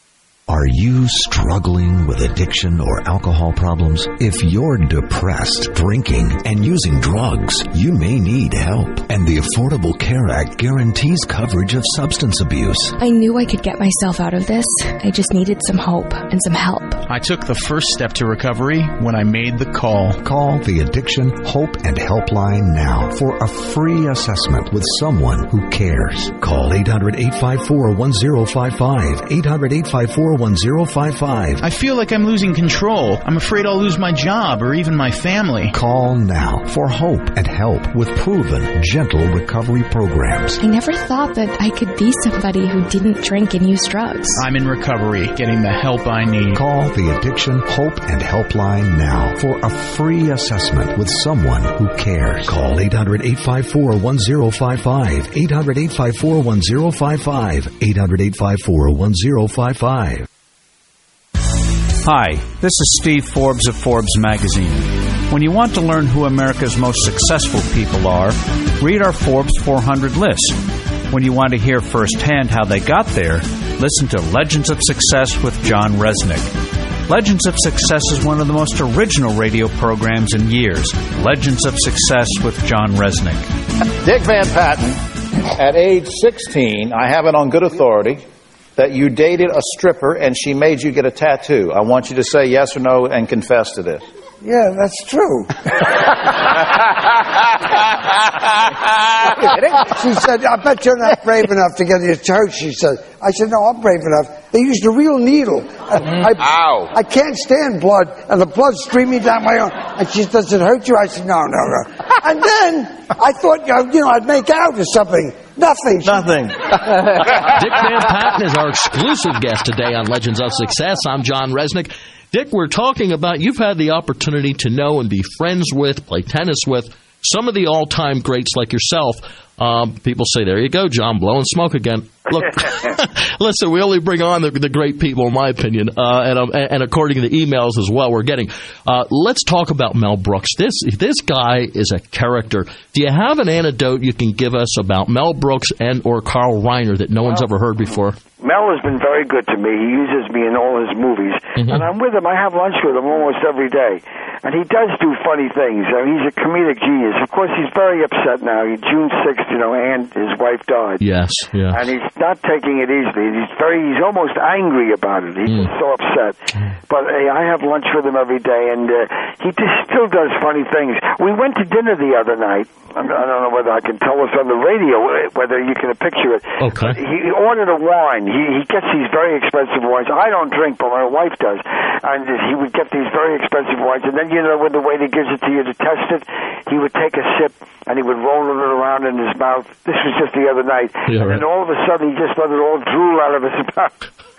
Are you struggling with addiction or alcohol problems? If you're depressed, drinking, and using drugs, you may need help. And the Affordable Care Act guarantees coverage of substance abuse. I knew I could get myself out of this. I just needed some hope and some help. I took the first step to recovery when I made the call. Call the Addiction Hope and Helpline now for a free assessment with someone who cares. Call eight hundred, eight five four, one zero five five, eight hundred, eight five four, one zero five five. I feel like I'm losing control. I'm afraid I'll lose my job or even my family. Call now for hope and help with proven, gentle recovery programs. I never thought that I could be somebody who didn't drink and use drugs. I'm in recovery, getting the help I need. Call the Addiction Hope and Helpline now for a free assessment with someone who cares. Call eight hundred, eight five four, one zero five five, eight hundred, eight five four, one zero five five, eight hundred, eight five four, one zero five five. Hi, this is Steve Forbes of Forbes magazine. When you want to learn who America's most successful people are, read our Forbes four hundred list. When you want to hear firsthand how they got there, listen to Legends of Success with John Resnick. Legends of Success is one of the most original radio programs in years. Legends of Success with John Resnick. Dick Van Patten, at age sixteen, I have it on good authority that you dated a stripper and she made you get a tattoo. I want you to say yes or no and confess to this. Yeah, that's true. She said, I bet you're not brave enough to get your church, she said. I said, no, I'm brave enough. They used a real needle. I, Ow. I can't stand blood, and the blood's streaming down my arm. And she said, does it hurt you? I said, no, no, no. And then I thought, you know, I'd make out or something. Nothing. Nothing. Dick Van Patten is our exclusive guest today on Legends of Success. I'm John Resnick. Dick, we're talking about you've had the opportunity to know and be friends with, play tennis with some of the all-time greats like yourself. Um, people say, there you go, John, blowing smoke again. Look, listen, we only bring on the, the great people, in my opinion, uh, and, um, and according to the emails as well we're getting. Uh, let's talk about Mel Brooks. This this guy is a character. Do you have an anecdote you can give us about Mel Brooks and or Carl Reiner that no one's ever heard before? Mel has been very good to me. He uses me in all his movies. Mm-hmm. And I'm with him. I have lunch with him almost every day. And he does do funny things. I mean, he's a comedic genius. Of course, he's very upset now. June sixth, you know, and his wife died. Yes, yes. And he's not taking it easily. He's very, he's almost angry about it. He's mm. so upset. But uh, I have lunch with him every day, and uh, he just still does funny things. We went to dinner the other night. I don't know whether I can tell us on the radio, whether you can picture it. Okay. He ordered a wine. He, he gets these very expensive wines. I don't drink, but my wife does. And he would get these very expensive wines. And then, you know, when the waiter gives it to you to test it, he would take a sip, and he would roll it around in his mouth. This was just the other night. Yeah, right. And all of a sudden, he just let it all drool out of his mouth.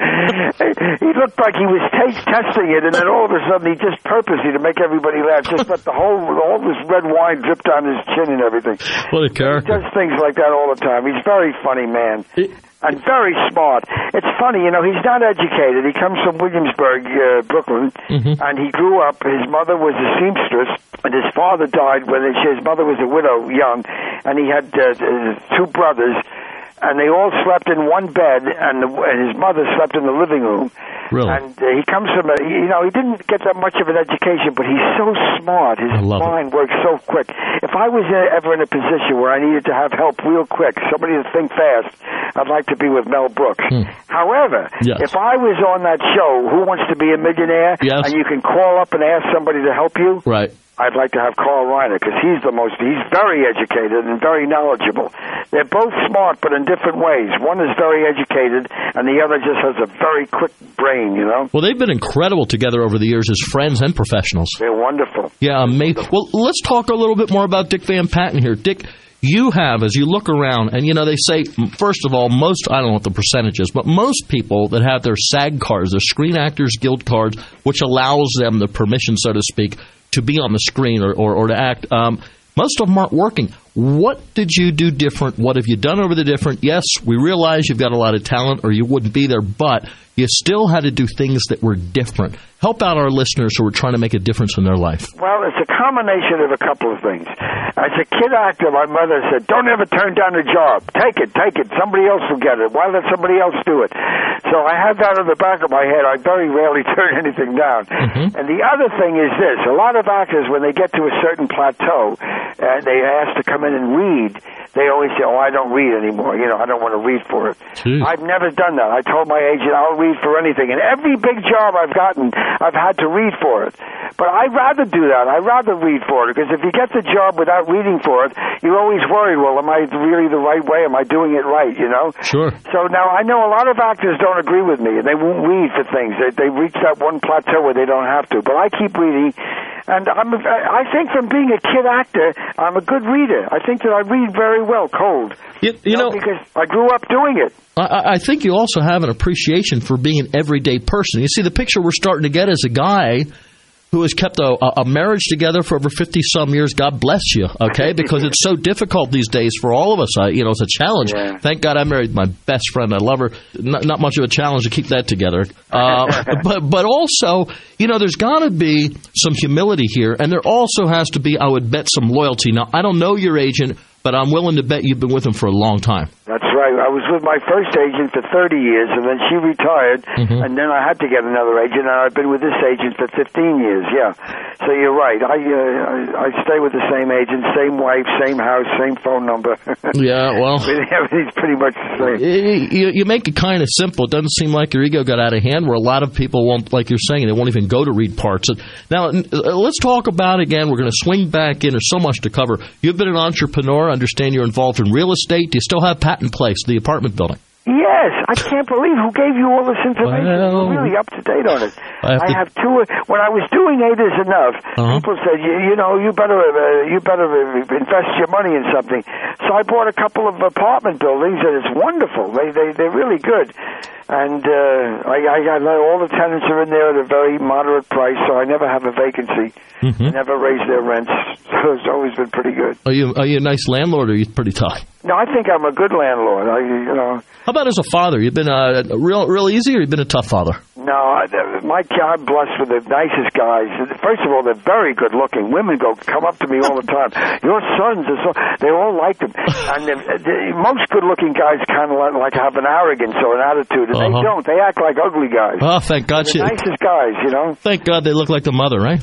He looked like he was taste testing it, and then all of a sudden, he just purposely, to make everybody laugh, just let the whole, all this red wine drip down his chin and everything. What a character. He does things like that all the time. He's a very funny man. It- And very smart. It's funny, you know, he's not educated. He comes from Williamsburg, uh, Brooklyn, mm-hmm. and he grew up. His mother was a seamstress, and his father died when his mother was a widow, young, and he had uh, two brothers, and they all slept in one bed, and, the, and his mother slept in the living room. Really? And uh, he comes from a, you know, he didn't get that much of an education, but he's so smart. His mind works so quick. If I was uh, ever in a position where I needed to have help real quick, somebody to think fast, I'd like to be with Mel Brooks. Hmm. However, yes. if I was on that show, Who Wants to Be a Millionaire, yes. and you can call up and ask somebody to help you, right. I'd like to have Carl Reiner, because he's the most, he's very educated and very knowledgeable. They're both smart, but in different ways. One is very educated, and the other just has a very quick brain, you know? Well, they've been incredible together over the years as friends and professionals. They're wonderful. Yeah, amazing. Well, let's talk a little bit more about Dick Van Patten here. Dick, you have, as you look around, and, you know, they say, first of all, most, I don't know what the percentage is, but most people that have their SAG cards, their Screen Actors Guild cards, which allows them the permission, so to speak, to be on the screen or, or, or to act, um, most of them aren't working. What did you do different? What have you done over the different? Yes, we realize you've got a lot of talent or you wouldn't be there, but you still had to do things that were different. Help out our listeners who are trying to make a difference in their life. Well, it's a combination of a couple of things. As a kid actor, my mother said, don't ever turn down a job. Take it, take it. Somebody else will get it. Why let somebody else do it? So I had that in the back of my head. I very rarely turn anything down. Mm-hmm. And the other thing is this. A lot of actors, when they get to a certain plateau, uh, they ask to come in and read, they always say, oh, I don't read anymore. You know, I don't want to read for it. Jeez. I've never done that. I told my agent, I'll read for anything. And every big job I've gotten, I've had to read for it. But I'd rather do that. I'd rather read for it, because if you get the job without reading for it, you're always worried, well, am I really the right way? Am I doing it right, you know? Sure. So now I know a lot of actors don't agree with me, and they won't read for things. They, they reach that one plateau where they don't have to. But I keep reading, and I'm a, I think from being a kid actor, I'm a good reader. I think that I read very well, cold. You, you, you know, know, because I grew up doing it. I, I think you also have an appreciation for being an everyday person. You see, the picture we're starting to get is a guy who has kept a, a marriage together for over fifty-some years. God bless you, okay? Because it's so difficult these days for all of us. I, you know, it's a challenge. Yeah. Thank God I married my best friend. I love her. Not, not much of a challenge to keep that together. Uh, but, but also, you know, there's got to be some humility here, and there also has to be, I would bet, some loyalty. Now, I don't know your agent, but I'm willing to bet you've been with him for a long time. That's right. I was with my first agent for thirty years, and then she retired, mm-hmm. and then I had to get another agent, and I've been with this agent for fifteen years, yeah. So you're right. I uh, I stay with the same agent, same wife, same house, same phone number. Yeah, well. Everything's pretty much the same. You, you make it kind of simple. It doesn't seem like your ego got out of hand, where a lot of people won't, like you're saying, they won't even go to read parts. Now, let's talk about, again, we're going to swing back in. There's so much to cover. You've been an entrepreneur. I understand you're involved in real estate. Do you still have Patent Place, the apartment building? Yes, I can't believe who gave you all this information. Well, you're really up to date on it. I have, I have two. When I was doing Eight Is Enough, uh-huh. people said, you, you know, you better uh, you better invest your money in something. So I bought a couple of apartment buildings, and it's wonderful. They they they're really good. And uh, I, I got all the tenants are in there at a very moderate price, so I never have a vacancy. Mm-hmm. I never raise their rents, so it's always been pretty good. Are you are you a nice landlord, or are you pretty tough? No, I think I'm a good landlord. I, you know. How about as a father? You've been uh, real real easy, or you've been a tough father? No, I, my I'm blessed with the nicest guys. First of all, they're very good looking. Women go come up to me all the time. Your sons are so they all like them. And the, the, most good looking guys kind of like, like have an arrogance or an attitude, and uh-huh. they don't. They act like ugly guys. Oh, thank God! They're the nicest guys, you know. Thank God they look like the mother, right?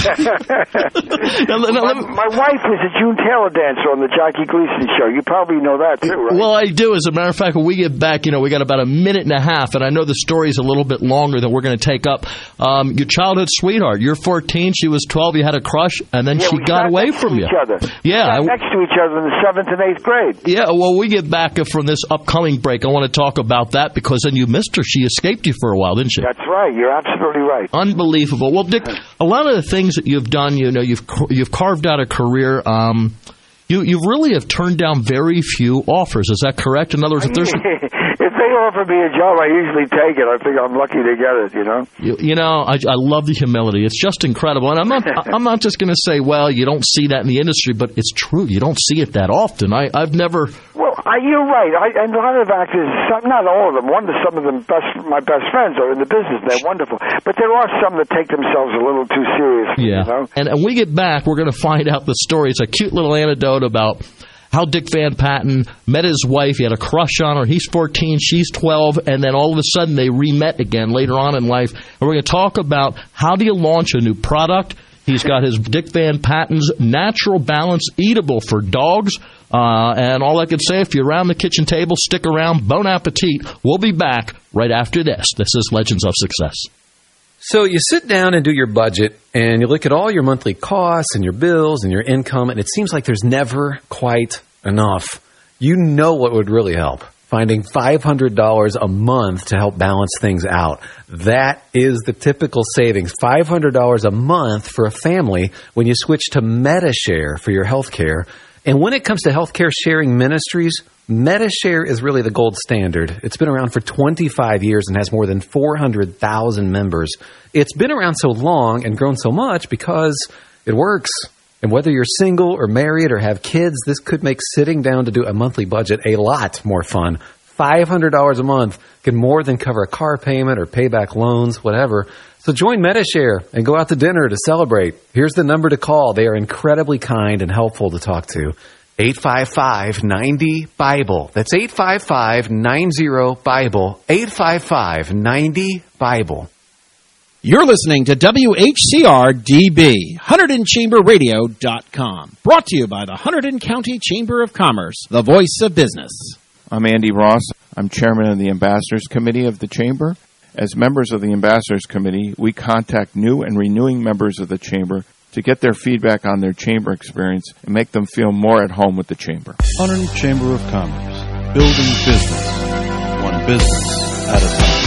now, now, my, my wife is a June Taylor dancer on the Jackie Gleason show. You probably know that too, right? Well, I do. As a matter of fact, when we get back, you know, we got about a minute and a half, and I know the story's a little bit longer than we're going to take up. Um, your childhood sweetheart. You're fourteen. She was twelve. You had a crush, and then yeah, she got away from you. Each other. Yeah, we sat next to each other in the seventh and eighth grade. Yeah. Well, we get back from this upcoming break. I want to talk about that because then you missed her. She escaped you for a while, didn't she? That's right. You're absolutely right. Unbelievable. Well, Dick, a lot of the things that you've done, you know, you've you've carved out a career. Um, you you really have turned down very few offers. Is that correct? In other words, if there's if they offer me a job, I usually take it. I think I'm lucky to get it, you know? You, you know, I, I love the humility. It's just incredible. And I'm not I'm not just going to say, well, you don't see that in the industry, but it's true. You don't see it that often. I, I've never... Well, I, you're right. I, and a lot of actors, some, not all of them, one of some of them, best, my best friends are in the business. They're wonderful. But there are some that take themselves a little too seriously, yeah. you know? And when we get back, we're going to find out the story. It's a cute little anecdote about how Dick Van Patten met his wife. He had a crush on her. He's fourteen, she's twelve, and then all of a sudden they re-met again later on in life. And we're going to talk about how do you launch a new product. He's got his Dick Van Patten's Natural Balance Eatable for dogs. Uh, and all I can say, if you're around the kitchen table, stick around. Bon appetit. We'll be back right after this. This is Legends of Success. So you sit down and do your budget, and you look at all your monthly costs and your bills and your income, and it seems like there's never quite enough. You know what would really help? Finding five hundred dollars a month to help balance things out. That is the typical savings. five hundred dollars a month for a family when you switch to Medi-Share for your health care. And when it comes to healthcare sharing ministries, Medi-Share is really the gold standard. It's been around for twenty-five years and has more than four hundred thousand members. It's been around so long and grown so much because it works. And whether you're single or married or have kids, this could make sitting down to do a monthly budget a lot more fun. five hundred dollars a month can more than cover a car payment or pay back loans, whatever. So join Medi-Share and go out to dinner to celebrate. Here's the number to call. They are incredibly kind and helpful to talk to. eight five five, nine zero, Bible. That's eight five five, nine zero, Bible. eight five five, nine zero, Bible. You're listening to W H C R D B, Hunterdon Chamber Radio dot com. Brought to you by the Hunterdon County Chamber of Commerce, the voice of business. I'm Andy Ross. I'm chairman of the Ambassadors Committee of the Chamber. As members of the Ambassadors Committee, we contact new and renewing members of the Chamber to get their feedback on their Chamber experience and make them feel more at home with the Chamber. Hunterdon Chamber of Commerce, building business, one business at a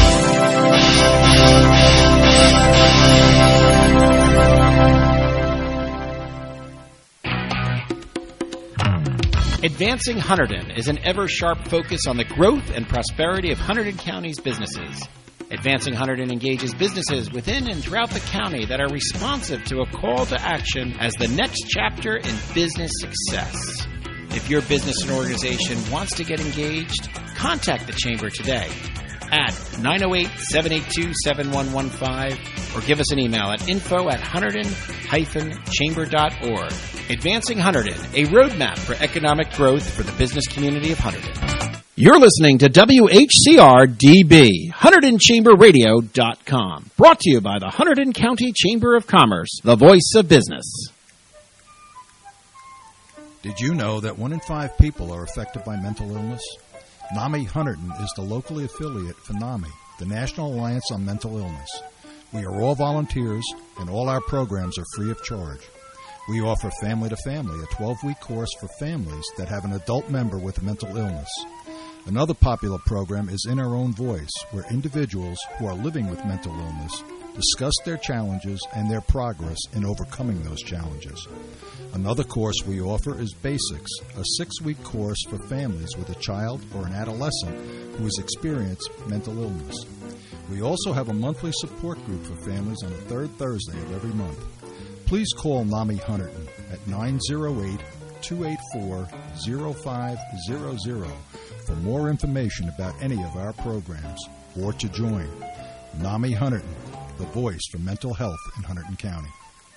time. Advancing Hunterdon is an ever-sharp focus on the growth and prosperity of Hunterdon County's businesses. Advancing Hunterdon engages businesses within and throughout the county that are responsive to a call to action as the next chapter in business success. If your business and organization wants to get engaged, contact the Chamber today at nine oh eight, seven eight two, seven one one five or give us an email at info at hunterdon dash chamber dot org. Advancing Hunterdon, a roadmap for economic growth for the business community of Hunterdon. You're listening to W H C R D B, Hunterdon Chamber Radio dot com. Brought to you by the Hunterdon County Chamber of Commerce, the voice of business. Did you know that one in five people are affected by mental illness? NAMI Hunterdon is the locally affiliate for NAMI, the National Alliance on Mental Illness. We are all volunteers, and all our programs are free of charge. We offer Family to Family, a twelve-week course for families that have an adult member with a mental illness. Another popular program is In Our Own Voice, where individuals who are living with mental illness discuss their challenges and their progress in overcoming those challenges. Another course we offer is Basics, a six-week course for families with a child or an adolescent who has experienced mental illness. We also have a monthly support group for families on the third Thursday of every month. Please call NAMI Hunterdon at nine oh eight, two eight four, oh five hundred for more information about any of our programs or to join. NAMI Hunterdon, the voice for mental health in Hunterdon County.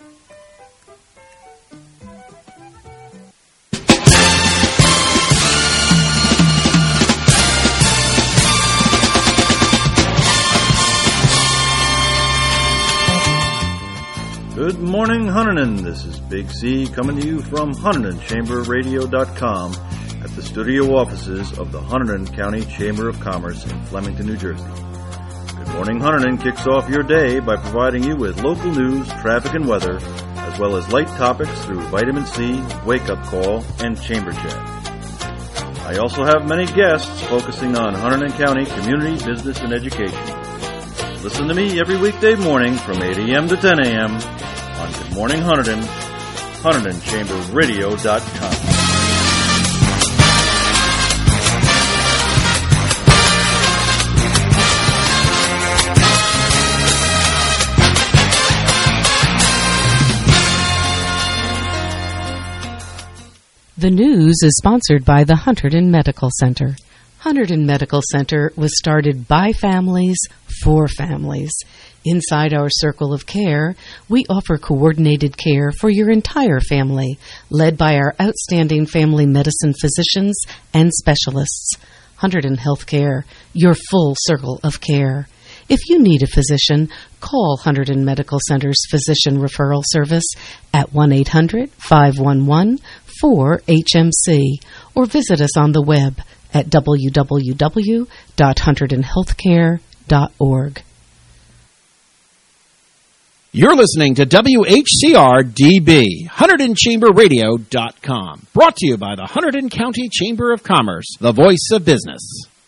Good morning, Hunterdon. This is Big C coming to you from Hunterdon Chamber Radio dot com at the studio offices of the Hunterdon County Chamber of Commerce in Flemington, New Jersey. Good Morning Hunterdon kicks off your day by providing you with local news, traffic, and weather, as well as light topics through Vitamin C, Wake Up Call, and Chamber Chat. I also have many guests focusing on Hunterdon County community, business, and education. Listen to me every weekday morning from eight a.m. to ten a.m. on Good Morning Hunterdon, Hunterdon Chamber Radio dot com. The news is sponsored by the Hunterdon Medical Center. Hunterdon Medical Center was started by families for families. Inside our circle of care, we offer coordinated care for your entire family, led by our outstanding family medicine physicians and specialists. Hunterdon Healthcare, your full circle of care. If you need a physician, call Hunterdon Medical Center's Physician Referral Service at one eight hundred, five one one, four H M C or visit us on the web at w w w dot hunterdon healthcare dot org. You're listening to W H C R D B, Hunterdon Chamber Radio dot com. Brought to you by the Hunterdon County Chamber of Commerce, the voice of business.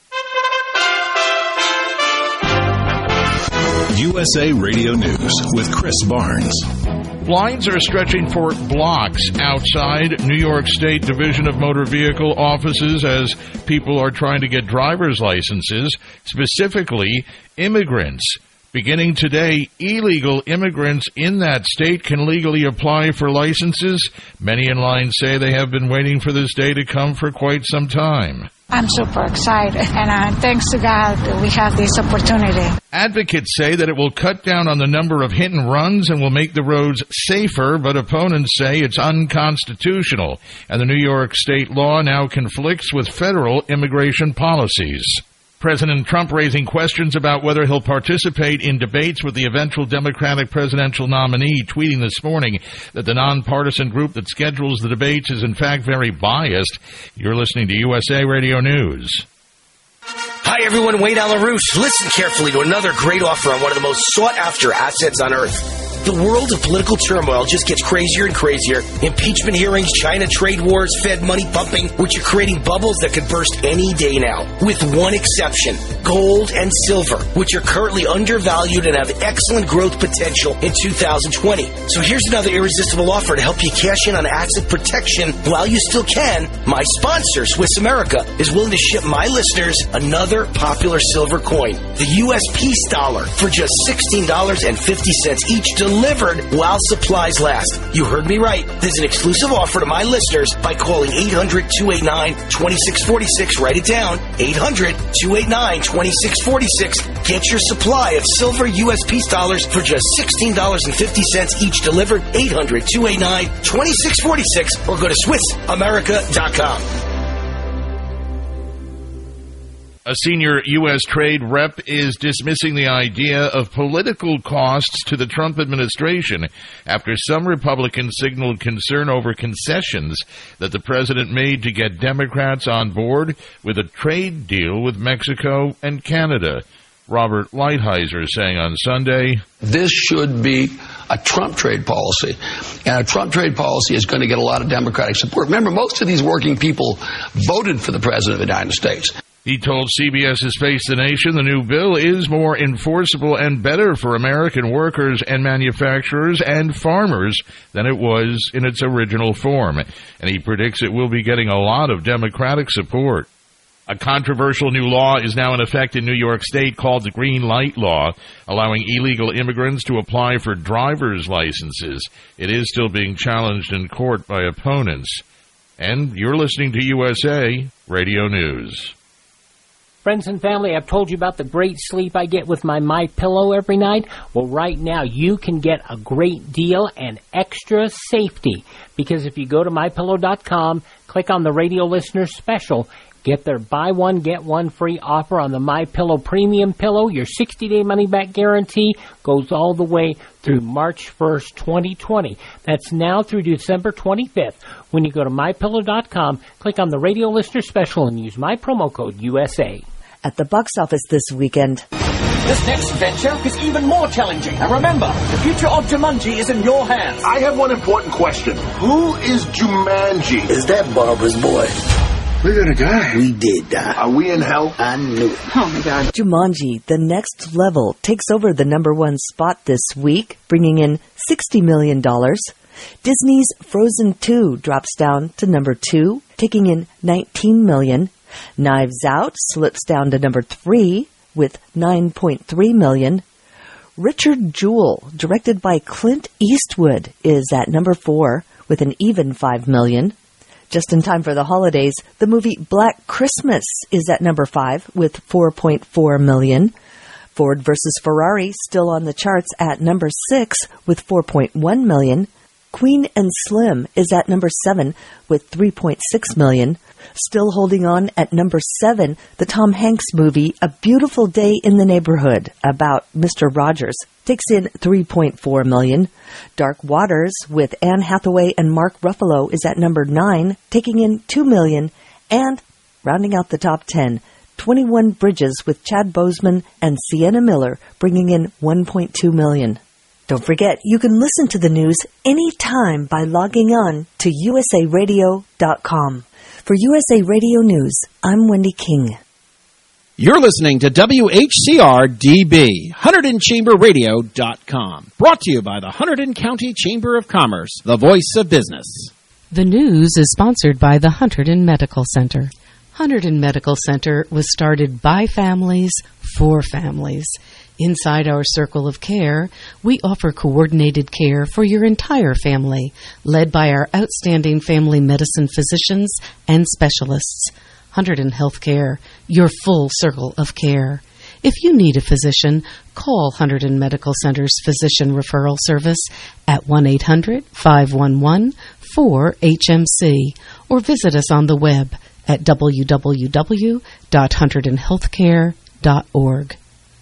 U S A Radio News with Chris Barnes. Lines are stretching for blocks outside New York State Division of Motor Vehicle offices as people are trying to get driver's licenses, specifically immigrants. Beginning today, illegal immigrants in that state can legally apply for licenses. Many in line say they have been waiting for this day to come for quite some time. I'm super excited, and uh, thanks to God that we have this opportunity. Advocates say that it will cut down on the number of hit and runs and will make the roads safer, but opponents say it's unconstitutional, and the New York state law now conflicts with federal immigration policies. President Trump raising questions about whether he'll participate in debates with the eventual Democratic presidential nominee, tweeting this morning that the nonpartisan group that schedules the debates is in fact very biased. You're listening to U S A Radio News. Hi, everyone. Wayne Allen Roos. Listen carefully to another great offer on one of the most sought-after assets on earth. The world of political turmoil just gets crazier and crazier. Impeachment hearings, China trade wars, Fed money pumping, which are creating bubbles that could burst any day now. With one exception, gold and silver, which are currently undervalued and have excellent growth potential in two thousand twenty. So here's another irresistible offer to help you cash in on asset protection while you still can. My sponsor, Swiss America, is willing to ship my listeners another popular silver coin, the U S Peace Dollar, for just sixteen dollars and fifty cents each, delivered while supplies last. You heard me right. There's an exclusive offer to my listeners by calling eight hundred, two eight nine, two six four six. Write it down. eight hundred, two eight nine, two six four six. Get your supply of silver U S Peace Dollars for just sixteen dollars and fifty cents each, delivered. eight hundred, two eight nine, two six four six or go to Swiss America dot com. A senior U S trade rep is dismissing the idea of political costs to the Trump administration after some Republicans signaled concern over concessions that the president made to get Democrats on board with a trade deal with Mexico and Canada. Robert Lighthizer saying on Sunday, this should be a Trump trade policy, and a Trump trade policy is going to get a lot of Democratic support. Remember, most of these working people voted for the president of the United States. He told CBS's Face the Nation the new bill is more enforceable and better for American workers and manufacturers and farmers than it was in its original form, and he predicts it will be getting a lot of Democratic support. A controversial new law is now in effect in New York State called the Green Light Law, allowing illegal immigrants to apply for driver's licenses. It is still being challenged in court by opponents. And you're listening to U S A Radio News. Friends and family, I've told you about the great sleep I get with my MyPillow every night. Well, right now you can get a great deal and extra safety, because if you go to my pillow dot com, click on the radio listener special, get their buy one, get one free offer on the MyPillow Premium Pillow. Your sixty-day money-back guarantee goes all the way through March first, twenty twenty. That's now through December twenty-fifth. When you go to my pillow dot com, click on the radio listener special and use my promo code U S A. At the box office this weekend. This next venture is even more challenging. And remember, the future of Jumanji is in your hands. I have one important question. Who is Jumanji? Is that Barbara's boy? We got a guy. We did die. Are we in hell? I knew it. Oh, my God. Jumanji, The Next Level, takes over the number one spot this week, bringing in sixty million dollars. Disney's Frozen two drops down to number two, taking in nineteen million dollars. Knives Out slips down to number three with nine point three million dollars. Richard Jewell, directed by Clint Eastwood, is at number four with an even five million dollars. Just in time for the holidays, the movie Black Christmas is at number five with four point four million dollars. Ford versus Ferrari still on the charts at number six with four point one million dollars. Queen and Slim is at number seven with three point six million dollars. Still holding on at number seven, the Tom Hanks movie A Beautiful Day in the Neighborhood about Mister Rogers takes in three point four million dollars. Dark Waters with Anne Hathaway and Mark Ruffalo is at number nine, taking in two million dollars. And rounding out the top ten, twenty-one Bridges with Chad Boseman and Sienna Miller bringing in one point two million dollars. Don't forget, you can listen to the news anytime by logging on to U S A radio dot com. For U S A Radio News, I'm Wendy King. You're listening to W H C R D B, Hunterdon Chamber Radio dot com. Brought to you by the Hunterdon County Chamber of Commerce, the voice of business. The news is sponsored by the Hunterdon Medical Center. Hunterdon Medical Center was started by families for families. Inside our circle of care, we offer coordinated care for your entire family, led by our outstanding family medicine physicians and specialists. Hunterdon Healthcare, your full circle of care. If you need a physician, call Hunterdon Medical Center's Physician Referral Service at one eight hundred, five one one, four H M C or visit us on the web at w w w dot hunterdon healthcare dot org.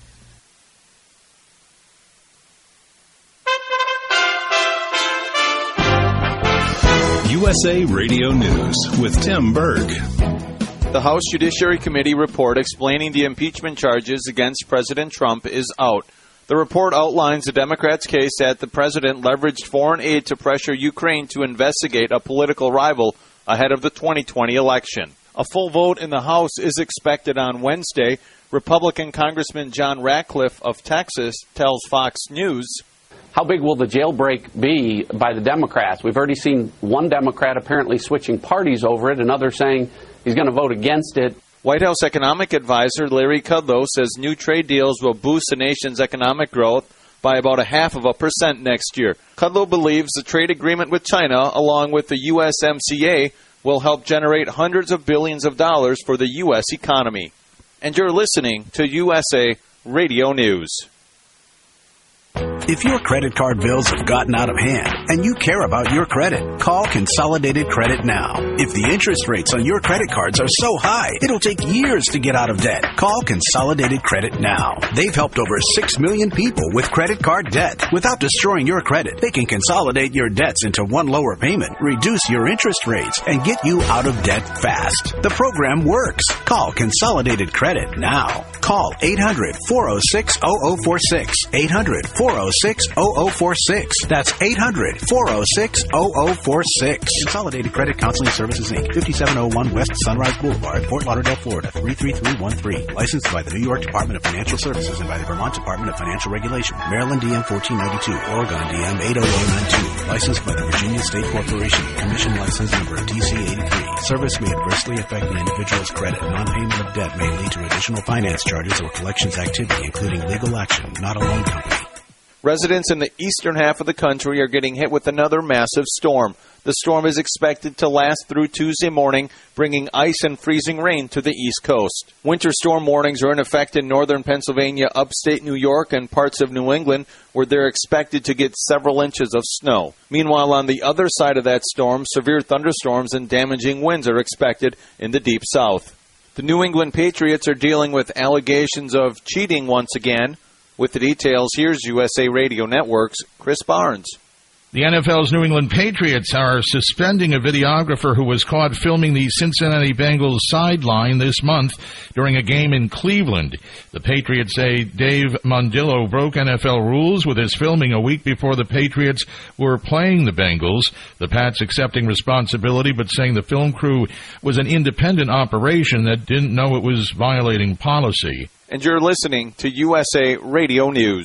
U S A Radio News with Tim Berg. The House Judiciary Committee report explaining the impeachment charges against President Trump is out. The report outlines the Democrats' case that the president leveraged foreign aid to pressure Ukraine to investigate a political rival ahead of the twenty twenty election. A full vote in the House is expected on Wednesday. Republican Congressman John Ratcliffe of Texas tells Fox News, how big will the jailbreak be by the Democrats? We've already seen one Democrat apparently switching parties over it, another saying he's going to vote against it. White House economic advisor Larry Kudlow says new trade deals will boost the nation's economic growth by about a half of a percent next year. Kudlow believes the trade agreement with China, along with the U S M C A, will help generate hundreds of billions of dollars for the U S economy. And you're listening to U S A Radio News. If your credit card bills have gotten out of hand and you care about your credit, call Consolidated Credit now. If the interest rates on your credit cards are so high, it'll take years to get out of debt. Call Consolidated Credit now. They've helped over six million people with credit card debt. Without destroying your credit, they can consolidate your debts into one lower payment, reduce your interest rates, and get you out of debt fast. The program works. Call Consolidated Credit now. Call eight hundred, four oh six, oh oh four six. eight hundred, four oh six, oh oh four six. That's eight hundred, four oh six, oh oh four six. Consolidated Credit Counseling Services, Incorporated, fifty-seven oh one West Sunrise Boulevard, Fort Lauderdale, Florida, three three three one three. Licensed by the New York Department of Financial Services and by the Vermont Department of Financial Regulation. Maryland D M fourteen ninety-two, Oregon D M eight oh oh nine two. Licensed by the Virginia State Corporation. Commission license number D C eighty-three. Service may adversely affect an individual's credit. Non-payment of debt may lead to additional finance charges or collections activity, including legal action, not a loan company. Residents in the eastern half of the country are getting hit with another massive storm. The storm is expected to last through Tuesday morning, bringing ice and freezing rain to the East Coast. Winter storm warnings are in effect in northern Pennsylvania, upstate New York, and parts of New England, where they're expected to get several inches of snow. Meanwhile, on the other side of that storm, severe thunderstorms and damaging winds are expected in the Deep South. The New England Patriots are dealing with allegations of cheating once again. With the details, here's U S A Radio Network's Chris Barnes. The N F L's New England Patriots are suspending a videographer who was caught filming the Cincinnati Bengals sideline this month during a game in Cleveland. The Patriots say Dave Mondillo broke N F L rules with his filming a week before the Patriots were playing the Bengals. The Pats accepting responsibility but saying the film crew was an independent operation that didn't know it was violating policy. And you're listening to U S A Radio News.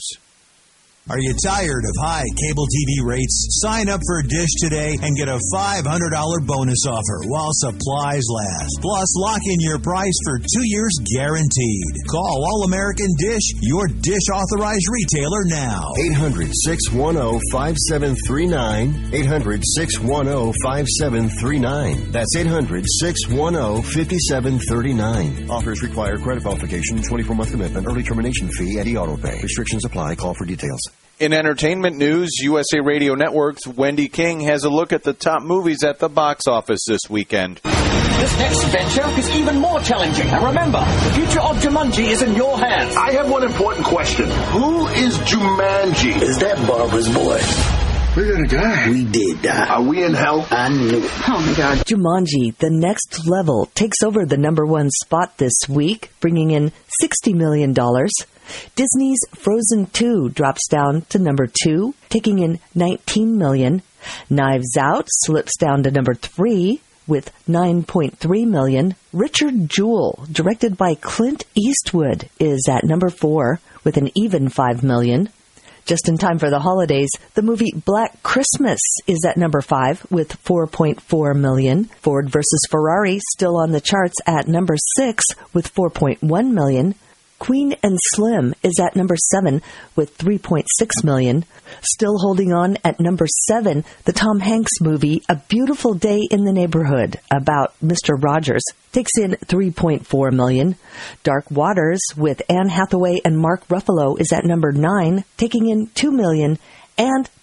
Are you tired of high cable T V rates? Sign up for Dish today and get a five hundred dollars bonus offer while supplies last. Plus, lock in your price for two years guaranteed. Call All American Dish, your Dish authorized retailer now. eight hundred, six one zero, five seven three nine. eight hundred, six one zero, five seven three nine. That's eight hundred, six one zero, five seven three nine. Offers require credit verification, twenty-four month commitment, early termination fee, and e-auto pay. Restrictions apply. Call for details. In entertainment news, U S A Radio Network's Wendy King has a look at the top movies at the box office this weekend. This next venture is even more challenging. And remember, the future of Jumanji is in your hands. I have one important question. Who is Jumanji? Is that Barbara's boy? We're gonna die. We did die. Are we in hell? I knew it. Oh my God. Jumanji, The Next Level, takes over the number one spot this week, bringing in sixty million dollars. Disney's Frozen two drops down to number two, taking in nineteen million dollars. Knives Out slips down to number three with nine point three million dollars. Richard Jewell, directed by Clint Eastwood, is at number four with an even five million dollars. Just in time for the holidays, the movie Black Christmas is at number five with four point four million dollars. Ford versus Ferrari still on the charts at number six with four point one million dollars. Queen and Slim is at number seven with three point six million dollars. Still holding on at number seven, the Tom Hanks movie A Beautiful Day in the Neighborhood about Mister Rogers takes in three point four million dollars. Dark Waters with Anne Hathaway and Mark Ruffalo is at number nine, taking in two million dollars. And